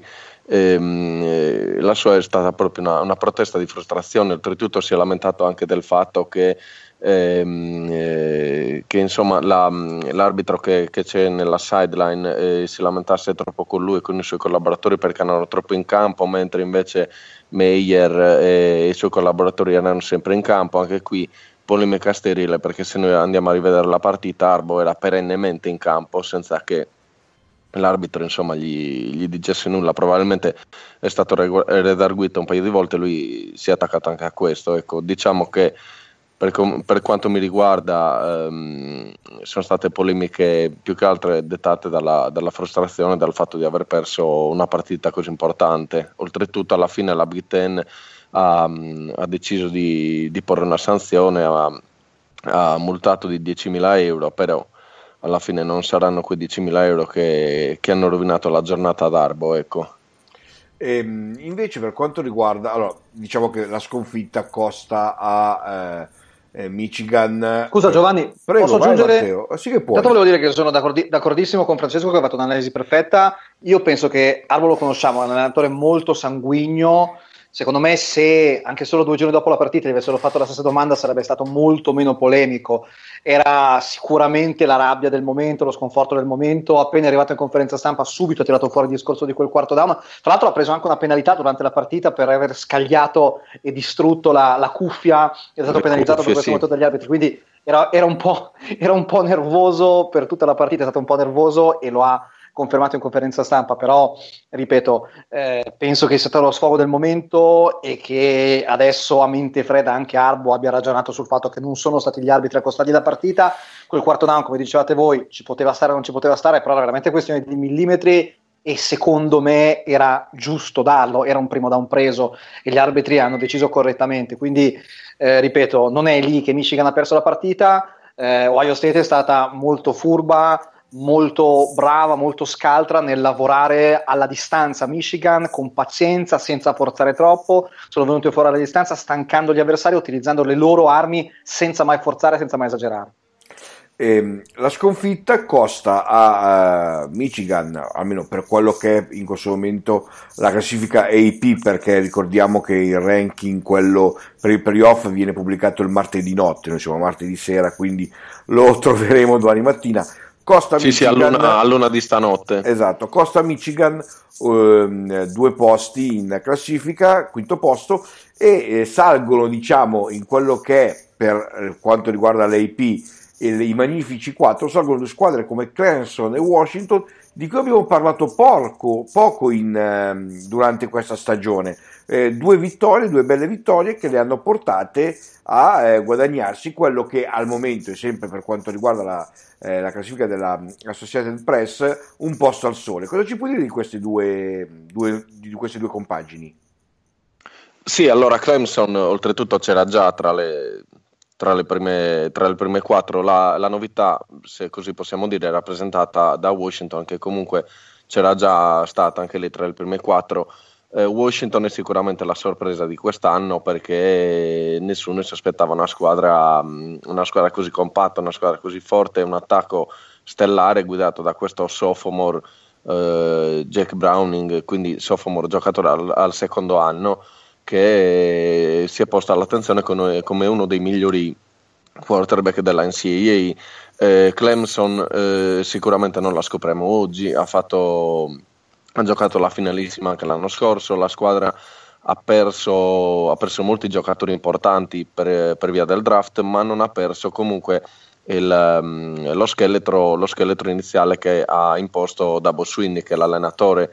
ehm, la sua è stata proprio una, una protesta di frustrazione. Oltretutto si è lamentato anche del fatto che, ehm, eh, che insomma la, l'arbitro che, che c'è nella sideline eh, si lamentasse troppo con lui e con i suoi collaboratori perché erano troppo in campo, mentre invece Meyer e i suoi collaboratori erano sempre in campo. Anche qui polemica sterile, perché se noi andiamo a rivedere la partita, Harbaugh era perennemente in campo senza che l'arbitro insomma gli, gli dicesse nulla. Probabilmente è stato redarguito un paio di volte, lui si è attaccato anche a questo. Ecco, diciamo che per, com- per quanto mi riguarda ehm, sono state polemiche più che altro dettate dalla, dalla frustrazione, dal fatto di aver perso una partita così importante. Oltretutto alla fine la Big Ten ha, ha deciso di, di porre una sanzione, ha, ha multato di diecimila euro, però alla fine non saranno quei diecimila euro che, che hanno rovinato la giornata ad Harbaugh, ecco. E, invece per quanto riguarda, allora, diciamo che la sconfitta costa a eh, eh, Michigan. Scusa Giovanni, prego, posso vai, aggiungere? Matteo. Sì che puoi. Intanto volevo dire che sono d'accordi- d'accordissimo con Francesco che ha fatto un'analisi perfetta. Io penso che Arbo lo conosciamo, è un allenatore molto sanguigno. Secondo me se anche solo due giorni dopo la partita gli avessero fatto la stessa domanda sarebbe stato molto meno polemico. Era sicuramente la rabbia del momento, lo sconforto del momento. Appena arrivato in conferenza stampa subito ha tirato fuori il discorso di quel quarto down. Tra l'altro ha preso anche una penalità durante la partita per aver scagliato e distrutto la, la cuffia, è stato Le penalizzato cuffie, per questo sì. momento dagli arbitri, quindi era, era, un po', era un po' nervoso per tutta la partita, è stato un po' nervoso e lo ha confermato in conferenza stampa, però ripeto, eh, penso che sia stato lo sfogo del momento e che adesso a mente fredda anche Arbo abbia ragionato sul fatto che non sono stati gli arbitri a costargli la partita. Quel quarto down, come dicevate voi, ci poteva stare o non ci poteva stare, però era veramente questione di millimetri e secondo me era giusto darlo, era un primo down preso e gli arbitri hanno deciso correttamente, quindi eh, ripeto, non è lì che Michigan ha perso la partita. eh, Ohio State è stata molto furba, molto brava, molto scaltra nel lavorare alla distanza. Michigan con pazienza, senza forzare troppo, sono venuti fuori alla distanza stancando gli avversari, utilizzando le loro armi senza mai forzare, senza mai esagerare. Eh, la sconfitta costa a uh, Michigan, almeno per quello che è in questo momento la classifica A P, perché ricordiamo che il ranking, quello per i playoff, viene pubblicato il martedì notte, noi siamo martedì sera, quindi lo troveremo domani mattina. Costa sì, Michigan, sì, a luna, a luna di stanotte. Esatto, costa Michigan ehm, due posti in classifica, quinto posto, e eh, salgono, diciamo, in quello che è, per eh, quanto riguarda l'A P, e i magnifici quattro, salgono due squadre come Clemson e Washington, di cui abbiamo parlato poco, poco in, eh, durante questa stagione. Eh, due vittorie, due belle vittorie che le hanno portate a eh, guadagnarsi quello che al momento, e sempre per quanto riguarda la, eh, la classifica della Associated Press, un posto al sole. Cosa ci puoi dire di queste due, due, di queste due compagini? Sì, allora Clemson oltretutto c'era già tra le, tra le, prime, tra le prime quattro. La, la novità, se così possiamo dire, è rappresentata da Washington, che comunque c'era già stata anche lì tra le prime quattro. Eh, Washington è sicuramente la sorpresa di quest'anno, perché nessuno si aspettava una squadra, una squadra così compatta, una squadra così forte, un attacco stellare guidato da questo sophomore eh, Jack Browning, quindi sophomore giocatore al, al secondo anno, che si è posto all'attenzione come, come uno dei migliori quarterback della N C A A. Eh, Clemson eh, sicuramente non la scopriamo oggi, ha fatto ha giocato la finalissima anche l'anno scorso, la squadra ha perso, ha perso molti giocatori importanti per, per via del draft, ma non ha perso comunque il, um, lo, scheletro, lo scheletro iniziale che ha imposto Dabo Swinney, che è l'allenatore.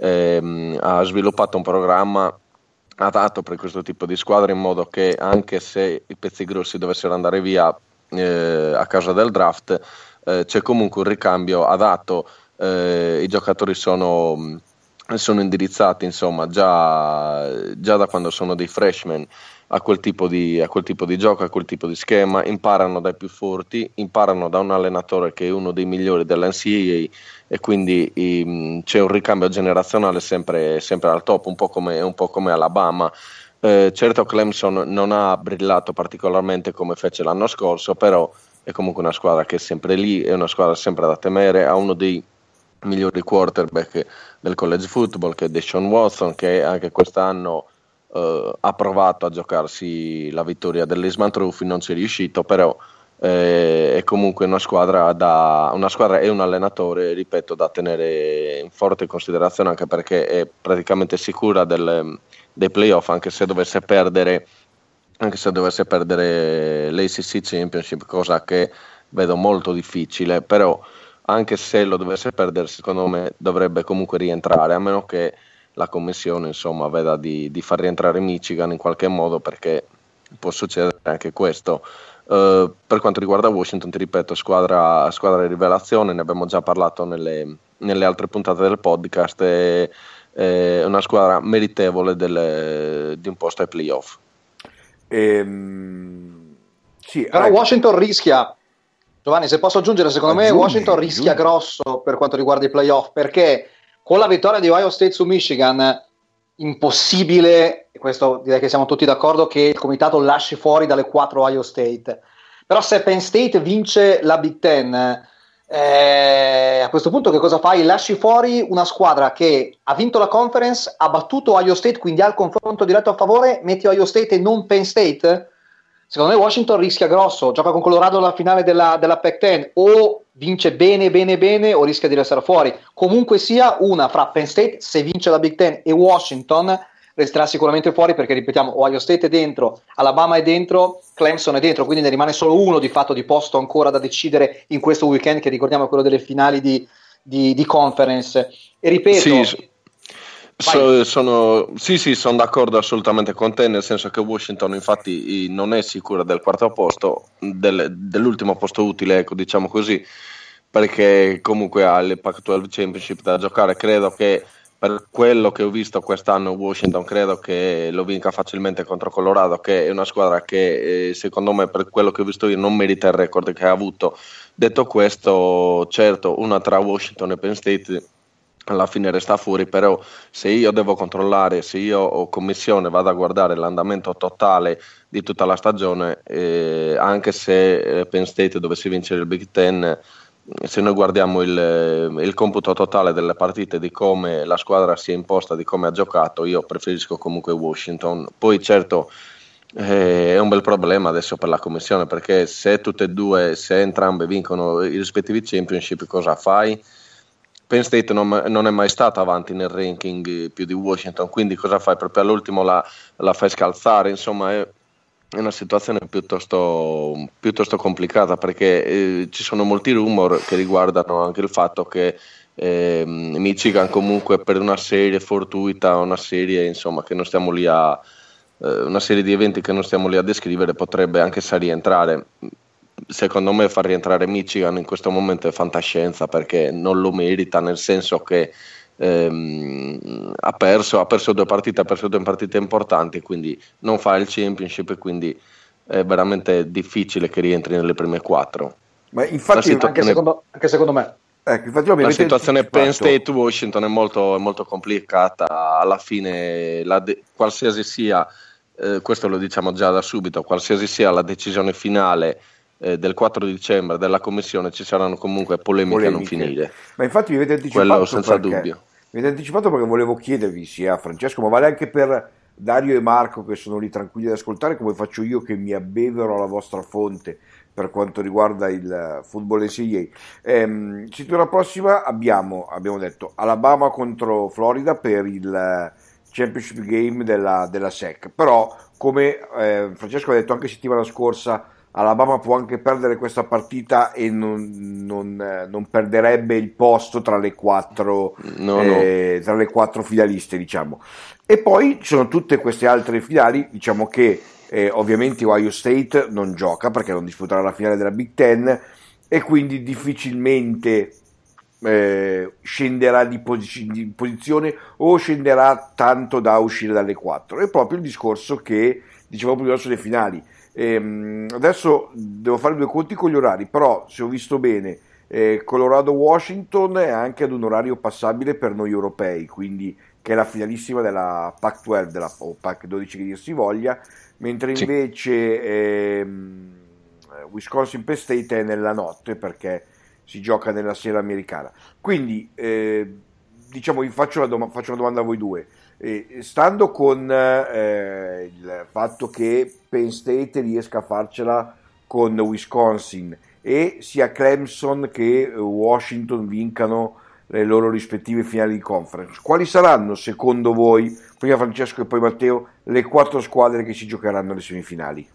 ehm, ha sviluppato un programma adatto per questo tipo di squadre, in modo che anche se i pezzi grossi dovessero andare via eh, a causa del draft, eh, c'è comunque un ricambio adatto. Eh, i giocatori sono, sono indirizzati, insomma, già, già da quando sono dei freshman a quel tipo di, a quel tipo di gioco, a quel tipo di schema, imparano dai più forti, imparano da un allenatore che è uno dei migliori dell'N C A A, e quindi um, c'è un ricambio generazionale sempre, sempre al top, un po' come, un po' come Alabama. Eh, certo Clemson non ha brillato particolarmente come fece l'anno scorso, però è comunque una squadra che è sempre lì, è una squadra sempre da temere, ha uno dei migliori quarterback del college football, che è Deshaun Watson, che anche quest'anno uh, ha provato a giocarsi la vittoria dell'Heisman Trophy, non ci è riuscito, però eh, è comunque una squadra da una squadra e un allenatore, ripeto, da tenere in forte considerazione, anche perché è praticamente sicura del, dei playoff, anche se dovesse perdere anche se dovesse perdere l'A C C Championship, cosa che vedo molto difficile, però anche se lo dovesse perdere, secondo me dovrebbe comunque rientrare, a meno che la commissione, insomma, veda di, di far rientrare Michigan in qualche modo, perché può succedere anche questo. Uh, per quanto riguarda Washington, ti ripeto, squadra, squadra di rivelazione, ne abbiamo già parlato nelle, nelle altre puntate del podcast, è, è una squadra meritevole del, di un posto ai playoff. Ehm, sì, però ecco. Washington rischia, Giovanni, se posso aggiungere, secondo aggiungi, me Washington rischia aggiungi. grosso per quanto riguarda i playoff, perché con la vittoria di Ohio State su Michigan impossibile, e questo direi che siamo tutti d'accordo, che il comitato lasci fuori dalle quattro Ohio State. Però se Penn State vince la Big Ten, eh, a questo punto che cosa fai? Lasci fuori una squadra che ha vinto la conference, ha battuto Ohio State, quindi ha il confronto diretto a favore, metti Ohio State e non Penn State? Secondo me Washington rischia grosso, gioca con Colorado alla finale della, della Pac dieci, o vince bene bene bene o rischia di restare fuori. Comunque sia, una fra Penn State, se vince la Big Ten, e Washington resterà sicuramente fuori, perché ripetiamo, Ohio State è dentro, Alabama è dentro, Clemson è dentro, quindi ne rimane solo uno di fatto di posto ancora da decidere in questo weekend, che ricordiamo è quello delle finali di, di, di conference. E ripeto, sì, so, sono, sì, sì, sono d'accordo assolutamente con te, nel senso che Washington infatti non è sicura del quarto posto, del, dell'ultimo posto utile, ecco, diciamo così, perché comunque ha il Pac dodici Championship da giocare. Credo che per quello che ho visto quest'anno Washington, credo che lo vinca facilmente contro Colorado, che è una squadra che eh, secondo me, per quello che ho visto io, non merita il record che ha avuto. Detto questo, certo, una tra Washington e Penn State alla fine resta fuori, però se io devo controllare, se io ho commissione, vado a guardare l'andamento totale di tutta la stagione, eh, anche se eh, Penn State dovesse vincere il Big Ten, se noi guardiamo il, il computo totale delle partite, di come la squadra si è imposta, di come ha giocato, io preferisco comunque Washington. Poi certo eh, è un bel problema adesso per la commissione, perché se tutte e due, se entrambe vincono i rispettivi championship, cosa fai? Penn State non, non è mai stata avanti nel ranking più di Washington, quindi cosa fai? Proprio all'ultimo la, la fai scalzare. Insomma, è è una situazione piuttosto, piuttosto complicata, perché eh, ci sono molti rumor che riguardano anche il fatto che eh, Michigan comunque, per una serie fortuita, una serie insomma che non stiamo lì a eh, una serie di eventi che non stiamo lì a descrivere, potrebbe anche sa rientrare. Secondo me far rientrare Michigan in questo momento è fantascienza, perché non lo merita, nel senso che Ehm, ha perso ha perso due partite, ha perso due partite importanti, quindi non fa il championship, e quindi è veramente difficile che rientri nelle prime quattro. Ma infatti situa- anche, secondo, anche secondo me ecco, infatti la situazione Penn State Washington è molto, è molto complicata. Alla fine la de- qualsiasi sia eh, questo lo diciamo già da subito, qualsiasi sia la decisione finale eh, del quattro dicembre della commissione, ci saranno comunque polemiche, polemiche. a non finire. Ma infatti mi avete anticipato, quello senza perché, dubbio. Mi avete anticipato perché volevo chiedervi, sia a Francesco, ma vale anche per Dario e Marco, che sono lì tranquilli ad ascoltare, come faccio io che mi abbevero alla vostra fonte per quanto riguarda il football N C A A. Ehm, settimana prossima abbiamo, abbiamo detto, Alabama contro Florida per il championship game della, della S E C, però come eh, Francesco ha detto anche settimana scorsa, Alabama può anche perdere questa partita e non, non, eh, non perderebbe il posto tra le quattro no, eh, no. tra le quattro finaliste, diciamo. E poi ci sono tutte queste altre finali, diciamo che eh, ovviamente Ohio State non gioca perché non disputerà la finale della Big Ten, e quindi difficilmente eh, scenderà di, posi- di posizione o scenderà tanto da uscire dalle quattro. È proprio il discorso che dicevamo prima sulle finali. Ehm, adesso devo fare due conti con gli orari, però se ho visto bene eh, Colorado-Washington è anche ad un orario passabile per noi europei, quindi che è la finalissima della Pac dodici, della, o Pac dodici che dir si voglia, mentre Sì. invece ehm, Wisconsin-Penn State è nella notte, perché si gioca nella sera americana. Quindi eh, diciamo vi faccio una, dom- faccio una domanda a voi due. Eh, stando con eh, il fatto che Penn State riesca a farcela con Wisconsin e sia Clemson che Washington vincano le loro rispettive finali di conference, quali saranno secondo voi, prima Francesco e poi Matteo, le quattro squadre che si giocheranno alle semifinali?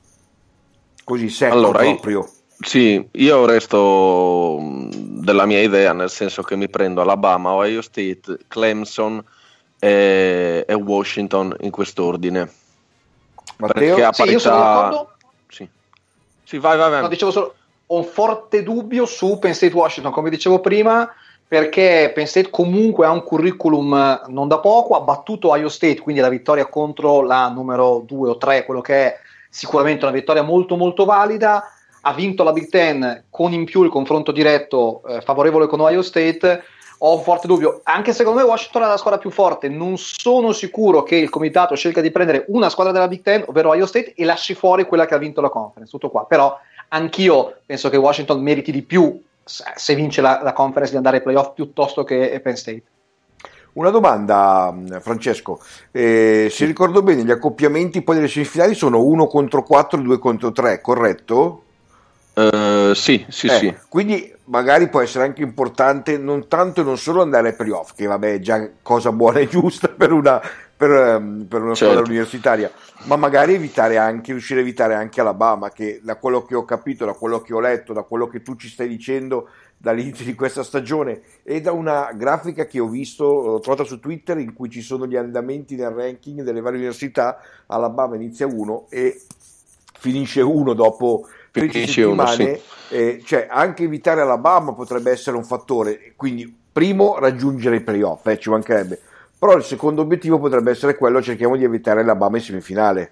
Così secco allora, proprio. Io, sì, io resto della mia idea, nel senso che mi prendo Alabama, Ohio State, Clemson e, e Washington in quest'ordine. Matteo? Perché a Sì, io sono parità... d'accordo. Sì. Sì, vai, vai, vai. No, dicevo solo, ho un forte dubbio su Penn State Washington, come dicevo prima, perché Penn State comunque ha un curriculum non da poco, ha battuto Ohio State, quindi la vittoria contro la numero due o tre, quello che è sicuramente una vittoria molto molto valida, ha vinto la Big Ten con in più il confronto diretto eh, favorevole con Ohio State. ho un forte dubbio. Anche secondo me Washington è la squadra più forte. Non sono sicuro che il comitato scelga di prendere una squadra della Big Ten, ovvero Ohio State, e lasci fuori quella che ha vinto la conference. Tutto qua. Però anch'io penso che Washington meriti di più se vince la, la conference di andare ai playoff piuttosto che Penn State. Una domanda, Francesco, eh, se ricordo bene gli accoppiamenti poi delle semifinali sono uno contro quattro, due contro tre, corretto? Uh, sì, sì, eh, sì. Quindi magari può essere anche importante non tanto e non solo andare ai playoff, che vabbè è già cosa buona e giusta per una, per, um, per una certo. squadra universitaria, ma magari evitare anche, riuscire a evitare anche Alabama, che da quello che ho capito, da quello che ho letto, da quello che tu ci stai dicendo dall'inizio di questa stagione e da una grafica che ho visto, l'ho trovata su Twitter, in cui ci sono gli andamenti nel ranking delle varie università. Alabama inizia uno e finisce uno dopo tredici settimane, uno, sì. eh, cioè anche evitare Alabama potrebbe essere un fattore, quindi primo raggiungere i playoff, eh, ci mancherebbe, però il secondo obiettivo potrebbe essere quello, cerchiamo di evitare Alabama in semifinale.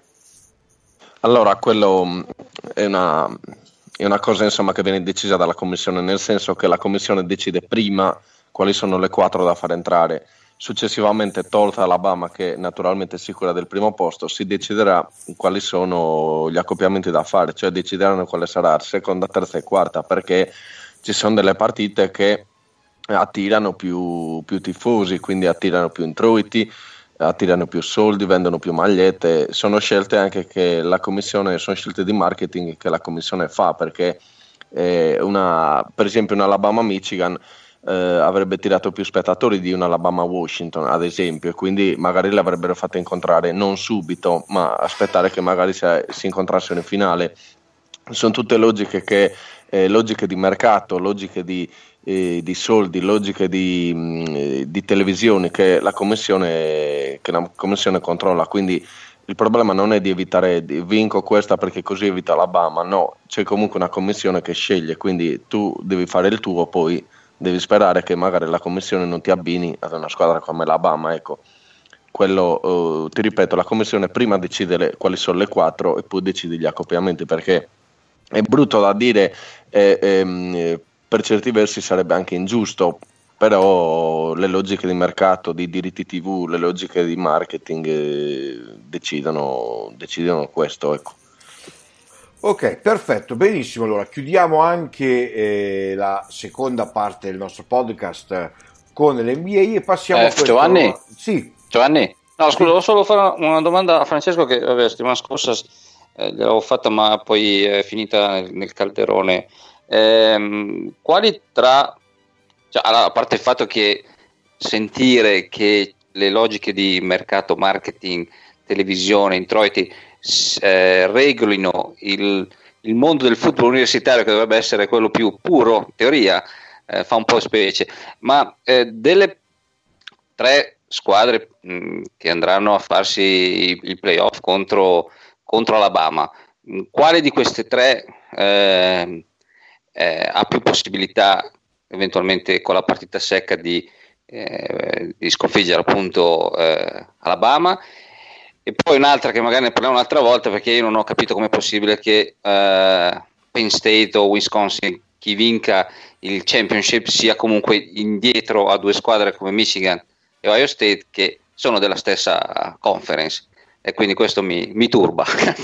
Allora quello è una è una cosa insomma che viene decisa dalla commissione, nel senso che la commissione decide prima quali sono le quattro da far entrare, successivamente, tolta Alabama che naturalmente è sicura del primo posto, si deciderà quali sono gli accoppiamenti da fare, cioè decideranno quale sarà seconda, terza e quarta, perché ci sono delle partite che attirano più, più tifosi, quindi attirano più introiti, attirano più soldi, vendono più magliette. Sono scelte anche che la commissione, sono scelte di marketing che la commissione fa, perché eh, una, per esempio un Alabama-Michigan eh, avrebbe tirato più spettatori di un Alabama-Washington ad esempio, e quindi magari le avrebbero fatte incontrare non subito, ma aspettare che magari si, si incontrassero in finale. Sono tutte logiche che eh, logiche di mercato, logiche di Eh, di soldi, logiche di, mh, di televisione che la commissione che la commissione controlla, quindi il problema non è di evitare di, vinco questa perché così evita Alabama, no, c'è comunque una commissione che sceglie, quindi tu devi fare il tuo, poi devi sperare che magari la commissione non ti abbini ad una squadra come l'Alabama, ecco. Quello, uh, ti ripeto, la commissione prima decide le, quali sono le quattro e poi decide gli accoppiamenti, perché è brutto da dire, eh, eh, per certi versi sarebbe anche ingiusto, però le logiche di mercato, di diritti tivù, le logiche di marketing eh, decidono, decidono questo, ecco. Ok, perfetto, benissimo. Allora chiudiamo anche eh, la seconda parte del nostro podcast con l'N B A e passiamo eh, a questo. Giovanni? Sì. Giovanni? No, scusa, volevo solo fare una domanda a Francesco che vabbè, la settimana scorsa eh, gliel'avevo fatta ma poi è finita nel, nel calderone. Eh, quali tra, cioè, a parte il fatto che sentire che le logiche di mercato, marketing, televisione, introiti eh, regolino il, il mondo del football universitario, che dovrebbe essere quello più puro, in teoria, eh, fa un po' specie, ma eh, delle tre squadre mh, che andranno a farsi i, i playoff contro, contro Alabama, mh, quale di queste tre eh, Eh, ha più possibilità eventualmente con la partita secca di, eh, di sconfiggere appunto eh, Alabama? E poi un'altra che magari ne parliamo un'altra volta, perché io non ho capito com'è possibile che eh, Penn State o Wisconsin, chi vinca il championship, sia comunque indietro a due squadre come Michigan e Ohio State che sono della stessa conference, e quindi questo mi, mi turba.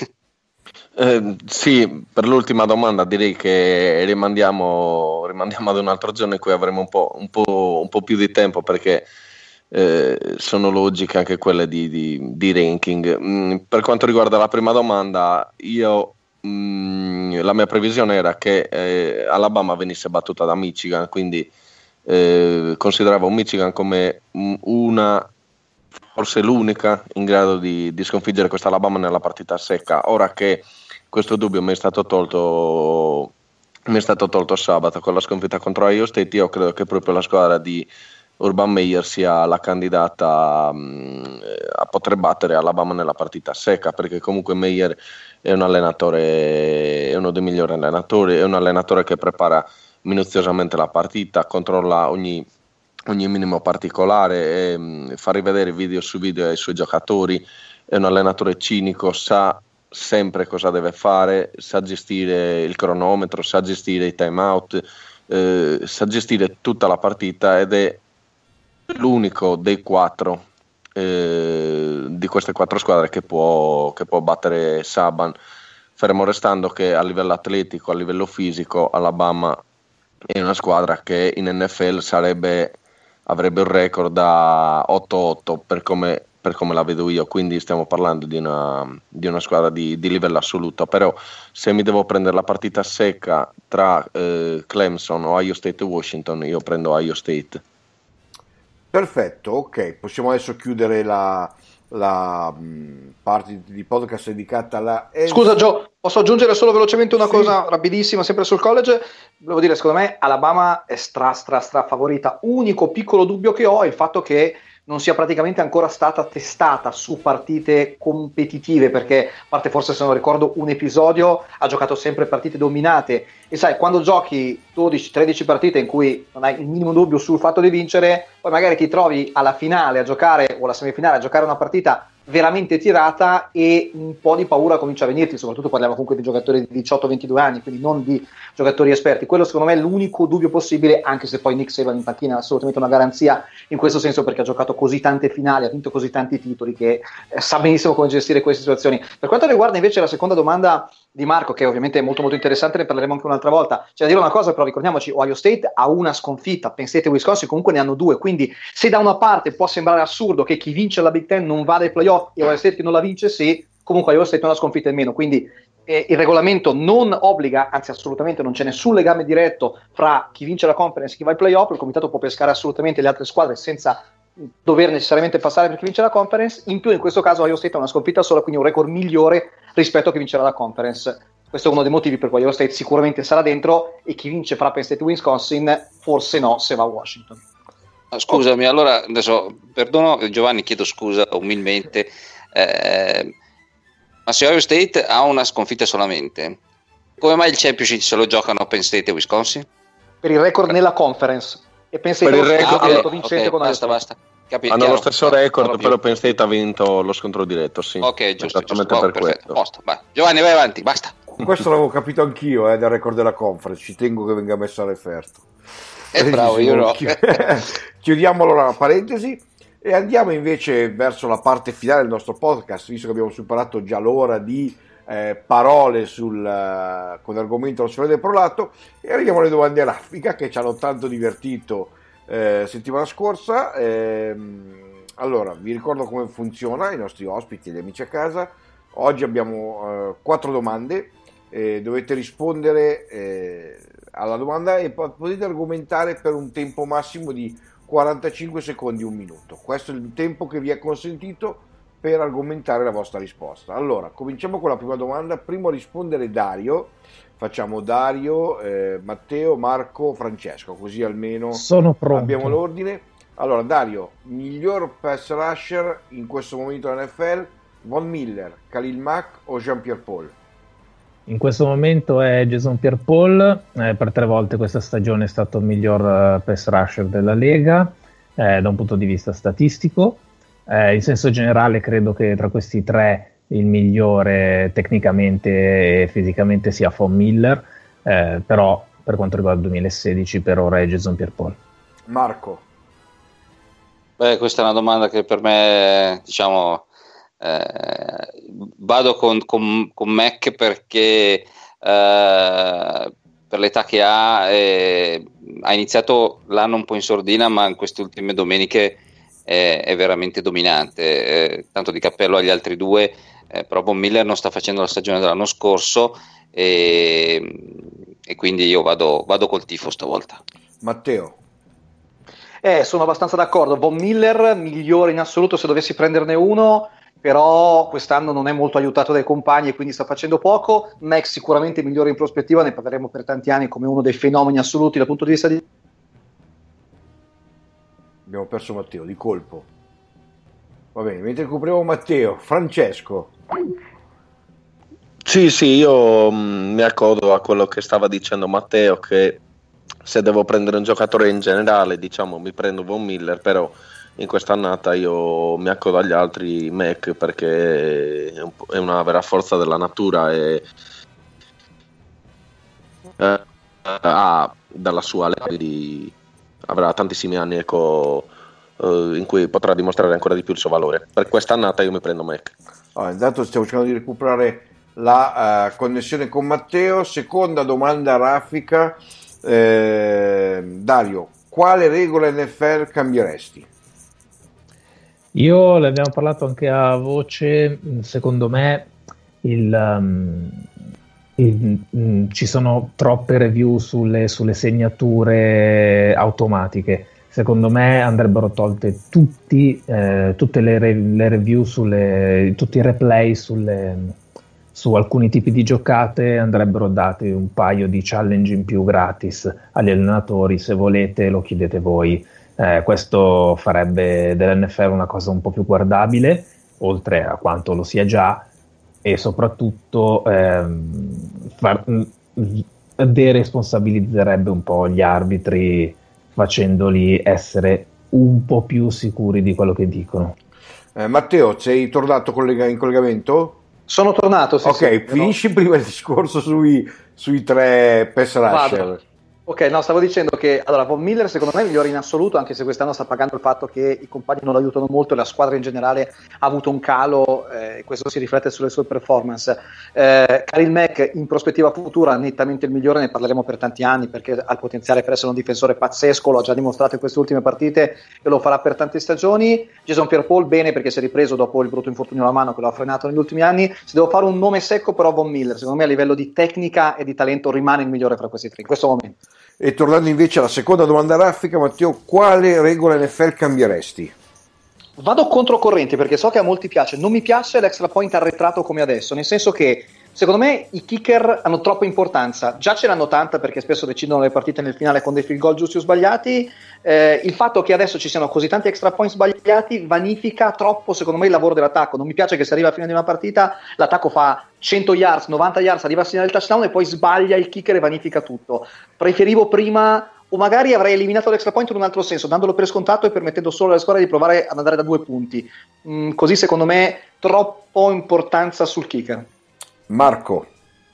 Eh, sì, per l'ultima domanda direi che rimandiamo, rimandiamo ad un altro giorno in cui avremo un po', un po', un po' più di tempo, perché eh, sono logiche anche quelle di, di, di ranking. Mm, per quanto riguarda la prima domanda, io mm, la mia previsione era che eh, Alabama venisse battuta da Michigan, quindi eh, consideravo Michigan come una, forse l'unica in grado di, di sconfiggere questa Alabama nella partita secca. Ora che questo dubbio mi è stato tolto mi è stato tolto sabato con la sconfitta contro Ohio State, io credo che proprio la squadra di Urban Meyer sia la candidata mh, a poter battere Alabama nella partita secca, perché comunque Meyer è un allenatore, è uno dei migliori allenatori, è un allenatore che prepara minuziosamente la partita, controlla ogni ogni minimo particolare, e, mh, fa rivedere video su video ai suoi giocatori, è un allenatore cinico, sa sempre cosa deve fare, sa gestire il cronometro, sa gestire i time out, eh, sa gestire tutta la partita, ed è l'unico dei quattro eh, di queste quattro squadre che può, che può battere Saban, fermo restando che a livello atletico, a livello fisico, Alabama è una squadra che in N F L sarebbe, avrebbe un record da otto otto per come, per come la vedo io, quindi stiamo parlando di una, di una squadra di, di livello assoluto. Però se mi devo prendere la partita secca tra eh, Clemson, Ohio State e Washington, io prendo Ohio State. Perfetto, ok, possiamo adesso chiudere la, la mh, parte di podcast dedicata alla... Scusa Gio, posso aggiungere solo velocemente una sì. cosa rapidissima, sempre sul college? Volevo dire, secondo me Alabama è stra stra stra favorita. Unico piccolo dubbio che ho è il fatto che non sia praticamente ancora stata testata su partite competitive, perché a parte forse, se non ricordo, un episodio, ha giocato sempre partite dominate, e sai, quando giochi dodici tredici partite in cui non hai il minimo dubbio sul fatto di vincere, poi magari ti trovi alla finale a giocare, o alla semifinale a giocare una partita veramente tirata e un po' di paura comincia a venirti, soprattutto parliamo comunque di giocatori di diciotto ventidue anni, quindi non di giocatori esperti. Quello secondo me è l'unico dubbio possibile, anche se poi Nick Saban in panchina è assolutamente una garanzia in questo senso, perché ha giocato così tante finali, ha vinto così tanti titoli che eh, sa benissimo come gestire queste situazioni. Per quanto riguarda invece la seconda domanda di Marco, che ovviamente è molto molto interessante, ne parleremo anche un'altra volta. C'è da dire una cosa, però ricordiamoci, Ohio State ha una sconfitta, Penn State e Wisconsin comunque ne hanno due, quindi se da una parte può sembrare assurdo che chi vince la Big Ten non va ai playoff e Ohio State che non la vince, sì, comunque Ohio State ha una sconfitta in meno, quindi eh, il regolamento non obbliga, anzi assolutamente non c'è nessun legame diretto fra chi vince la conference e chi va ai playoff. Il comitato può pescare assolutamente le altre squadre senza dover necessariamente passare per chi vince la conference. In più in questo caso Ohio State ha una sconfitta sola, quindi un record migliore rispetto a chi vincerà la conference. Questo è uno dei motivi per cui Ohio State sicuramente sarà dentro, e chi vince fra Penn State e Wisconsin forse no, se va a Washington. Scusami, allora adesso perdono Giovanni, chiedo scusa umilmente, eh, ma se Ohio State ha una sconfitta solamente, come mai il championship se lo giocano Penn State e Wisconsin? Per il record nella conference, e Penn State Per il record- è stato Ah, vincente ok, con Ohio basta, State. basta. Capi- Hanno chiaro, lo stesso chiaro, record, chiaro, però più. Penn State ha vinto lo scontro diretto, sì. Ok, giusto, Esattamente giusto. per Oh, perfetto, questo. posto, vai. Giovanni, vai avanti, basta. Questo l'avevo capito anch'io, eh, del record della conference, ci tengo che venga messo a referto. Eh, bravo, io no. Chiudiamo allora la parentesi e andiamo invece verso la parte finale del nostro podcast, visto che abbiamo superato già l'ora di eh, parole sul, uh, con l'argomento dello sfera del prolato, e arriviamo alle domande raffica che ci hanno tanto divertito eh, settimana scorsa. Ehm, allora, vi ricordo come funziona, i nostri ospiti e gli amici a casa. Oggi abbiamo eh, quattro domande, eh, dovete rispondere eh, alla domanda e potete argomentare per un tempo massimo di quarantacinque secondi, un minuto. Questo è il tempo che vi è consentito per argomentare la vostra risposta. Allora, cominciamo con la prima domanda. Primo a rispondere Dario. Facciamo Dario, eh, Matteo, Marco, Francesco, così almeno Sono pronto. abbiamo l'ordine. Allora, Dario, miglior pass rusher in questo momento dell'N F L, Von Miller, Khalil Mack o Jean-Pierre Paul? In questo momento è Jason Pierre-Paul, eh, per tre volte questa stagione è stato il miglior uh, pass rusher della Lega, eh, da un punto di vista statistico. Eh, in senso generale credo che tra questi tre il migliore tecnicamente e fisicamente sia Von Miller, eh, però per quanto riguarda il duemilasedici per ora è Jason Pierre-Paul. Marco? Beh, questa è una domanda che per me, diciamo, eh, vado con, con, con Mac perché eh, per l'età che ha eh, ha iniziato l'anno un po' in sordina, ma in queste ultime domeniche è, è veramente dominante, eh, tanto di cappello agli altri due, eh, però Von Miller non sta facendo la stagione dell'anno scorso e, e quindi io vado, vado col tifo stavolta. Matteo? Eh, sono abbastanza d'accordo. Von Miller migliore in assoluto se dovessi prenderne uno, però quest'anno non è molto aiutato dai compagni e quindi sta facendo poco. Max sicuramente migliore in prospettiva, ne parleremo per tanti anni come uno dei fenomeni assoluti dal punto di vista di... Abbiamo perso Matteo di colpo. Va bene, mentre recuperiamo Matteo, Francesco? Sì, sì, io mh, mi accodo a quello che stava dicendo Matteo, che se devo prendere un giocatore in generale, diciamo, mi prendo Von Miller, però in quest'annata io mi accodo agli altri Mac perché è, un è una vera forza della natura e eh, ha dalla sua leva di, avrà tantissimi anni ecco, eh, in cui potrà dimostrare ancora di più il suo valore. Per quest'annata io mi prendo Mac. Allora, intanto stiamo cercando di recuperare la uh, connessione con Matteo. Seconda domanda raffica, eh, Dario, quale regola N F L cambieresti? Io, le abbiamo parlato anche a voce, secondo me il, um, il, um, ci sono troppe review sulle, sulle segnature automatiche. Secondo me andrebbero tolte tutti, eh, tutte le, re, le review, sulle, tutti i replay sulle, su alcuni tipi di giocate, andrebbero dati un paio di challenge in più gratis agli allenatori, se volete lo chiedete voi. Eh, questo farebbe dell'N F L una cosa un po' più guardabile, oltre a quanto lo sia già, e soprattutto ehm, far, deresponsabilizzerebbe un po' gli arbitri, facendoli essere un po' più sicuri di quello che dicono. Eh, Matteo, sei tornato collega- in collegamento? Sono tornato, sì. Ok, sì, finisci no. prima il discorso sui, sui tre pass rusher. Vado. Ok, no, stavo dicendo che allora Von Miller secondo me è il migliore in assoluto, anche se quest'anno sta pagando il fatto che i compagni non lo aiutano molto e la squadra in generale ha avuto un calo, e eh, questo si riflette sulle sue performance. eh, Khalil Mack in prospettiva futura nettamente il migliore, ne parleremo per tanti anni perché ha il potenziale per essere un difensore pazzesco, lo ha già dimostrato in queste ultime partite e lo farà per tante stagioni. Jason Pierre-Paul bene perché si è ripreso dopo il brutto infortunio alla mano che lo ha frenato negli ultimi anni. Se devo fare un nome secco però Von Miller, secondo me a livello di tecnica e di talento rimane il migliore fra questi tre in questo momento. E tornando invece alla seconda domanda raffica, Matteo, quale regola N F L cambieresti? Vado controcorrente perché so che a molti piace, non mi piace l'extra point arretrato come adesso, nel senso che secondo me i kicker hanno troppa importanza, già ce l'hanno tanta perché spesso decidono le partite nel finale con dei field goal giusti o sbagliati. Eh, il fatto che adesso ci siano così tanti extra point sbagliati vanifica troppo secondo me il lavoro dell'attacco. Non mi piace che se arriva a fine di una partita l'attacco fa cento yards, novanta yards, arriva a segnare il touchdown e poi sbaglia il kicker e vanifica tutto. Preferivo prima, o magari avrei eliminato l'extra point in un altro senso, dandolo per scontato e permettendo solo alle squadre di provare ad andare da due punti. Mm, così secondo me troppo importanza sul kicker. Marco.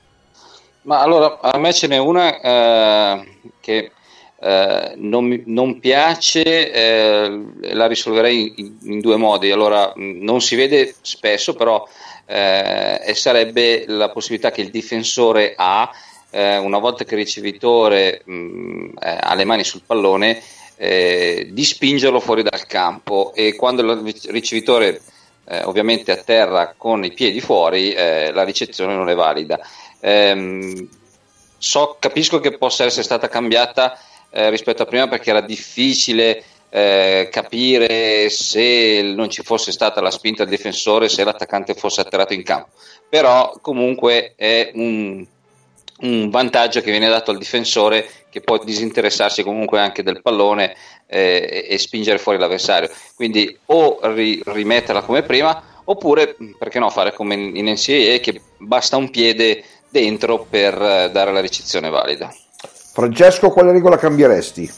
Ma allora a me ce n'è una eh, che eh, non, mi, non piace, eh, la risolverei in, in due modi. Allora non si vede spesso, però eh, e sarebbe la possibilità che il difensore ha, eh, una volta che il ricevitore mh, eh, ha le mani sul pallone, eh, di spingerlo fuori dal campo, e quando il ricevitore Eh, ovviamente a terra con i piedi fuori, eh, la ricezione non è valida. Eh, so, capisco che possa essere stata cambiata eh, rispetto a prima perché era difficile eh, capire se non ci fosse stata la spinta del difensore, se l'attaccante fosse atterrato in campo, però comunque è un, un vantaggio che viene dato al difensore, che può disinteressarsi comunque anche del pallone eh, e spingere fuori l'avversario. Quindi o ri- rimetterla come prima, oppure perché no fare come in N C A A, che basta un piede dentro per eh, dare la ricezione valida. Francesco, quale regola cambieresti?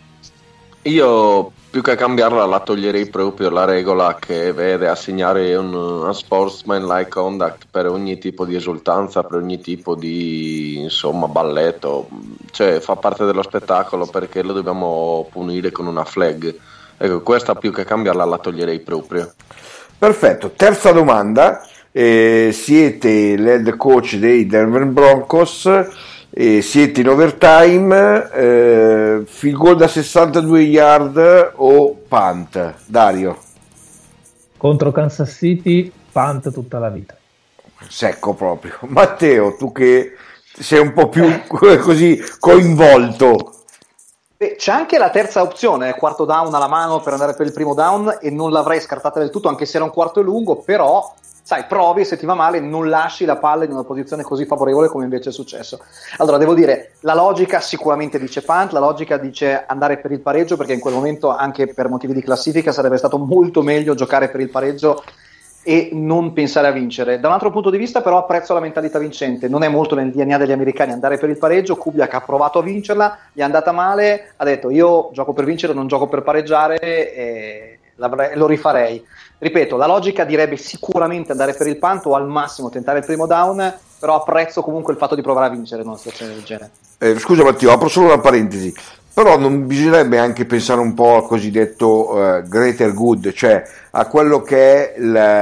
Io più che cambiarla la toglierei proprio la regola che vede assegnare un, un sportsman-like conduct per ogni tipo di esultanza, per ogni tipo di insomma balletto, cioè fa parte dello spettacolo, perché lo dobbiamo punire con una flag. Ecco, questa più che cambiarla la toglierei proprio. Perfetto, terza domanda, eh, siete l'head coach dei Denver Broncos, e siete in overtime, eh, field goal da sessantadue yard o punt? Dario? Contro Kansas City, punt tutta la vita. Secco proprio. Matteo, tu che sei un po' più così coinvolto. Beh, c'è anche la terza opzione, quarto down alla mano per andare per il primo down, e non l'avrei scartata del tutto anche se era un quarto e lungo, però sai, provi, e se ti va male non lasci la palla in una posizione così favorevole come invece è successo. Allora devo dire, la logica sicuramente dice punt, la logica dice andare per il pareggio, perché in quel momento anche per motivi di classifica sarebbe stato molto meglio giocare per il pareggio e non pensare a vincere. Da un altro punto di vista però apprezzo la mentalità vincente, non è molto nel D N A degli americani andare per il pareggio. Kubiak ha provato a vincerla, gli è andata male, ha detto io gioco per vincere, non gioco per pareggiare, e lo rifarei. Ripeto, la logica direbbe sicuramente andare per il punt o al massimo tentare il primo down, però apprezzo comunque il fatto di provare a vincere in una situazione del genere. Eh, scusa Matteo, apro solo una parentesi. Però non bisognerebbe anche pensare un po' al cosiddetto uh, greater good, cioè a quello che è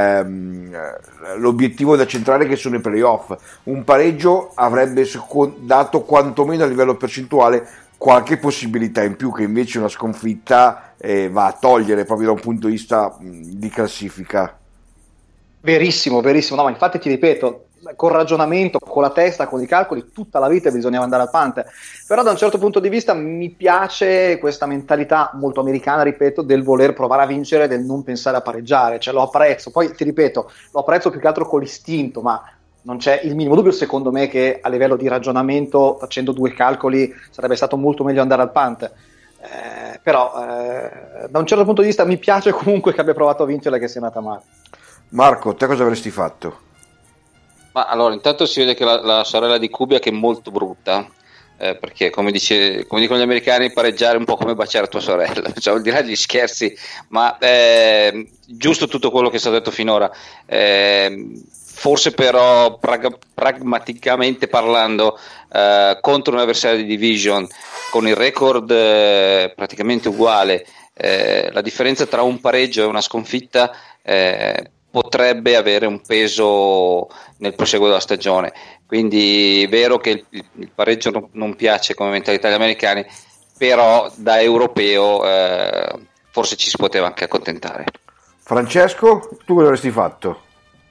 l'obiettivo da centrare, che sono i playoff. Un pareggio avrebbe dato quantomeno a livello percentuale qualche possibilità in più, che invece una sconfitta eh, va a togliere proprio da un punto di vista mh, di classifica. Verissimo, verissimo. No, ma infatti ti ripeto, con ragionamento, con la testa, con i calcoli, tutta la vita bisognava andare al punt. Però da un certo punto di vista mi piace questa mentalità molto americana, ripeto, del voler provare a vincere, del non pensare a pareggiare, cioè lo apprezzo. Poi ti ripeto, lo apprezzo più che altro con l'istinto, ma non c'è il minimo dubbio secondo me che a livello di ragionamento, facendo due calcoli, sarebbe stato molto meglio andare al punt. Eh, però eh, da un certo punto di vista mi piace comunque che abbia provato a vincere e che sia andata male. Marco, te cosa avresti fatto? Ma allora, intanto si vede che la, la sorella di Kubiak è molto brutta, eh, perché come, dice, come dicono gli americani, pareggiare è un po' come baciare tua sorella, cioè, al di là degli scherzi, ma eh, giusto tutto quello che è stato detto finora. Eh, forse però prag- pragmaticamente parlando, eh, contro un avversario di division con il record eh, praticamente uguale, eh, la differenza tra un pareggio e una sconfitta eh, potrebbe avere un peso nel proseguo della stagione. Quindi è vero che il, il pareggio non, non piace come mentalità agli americani, però da europeo eh, forse ci si poteva anche accontentare. Francesco, tu cosa avresti fatto?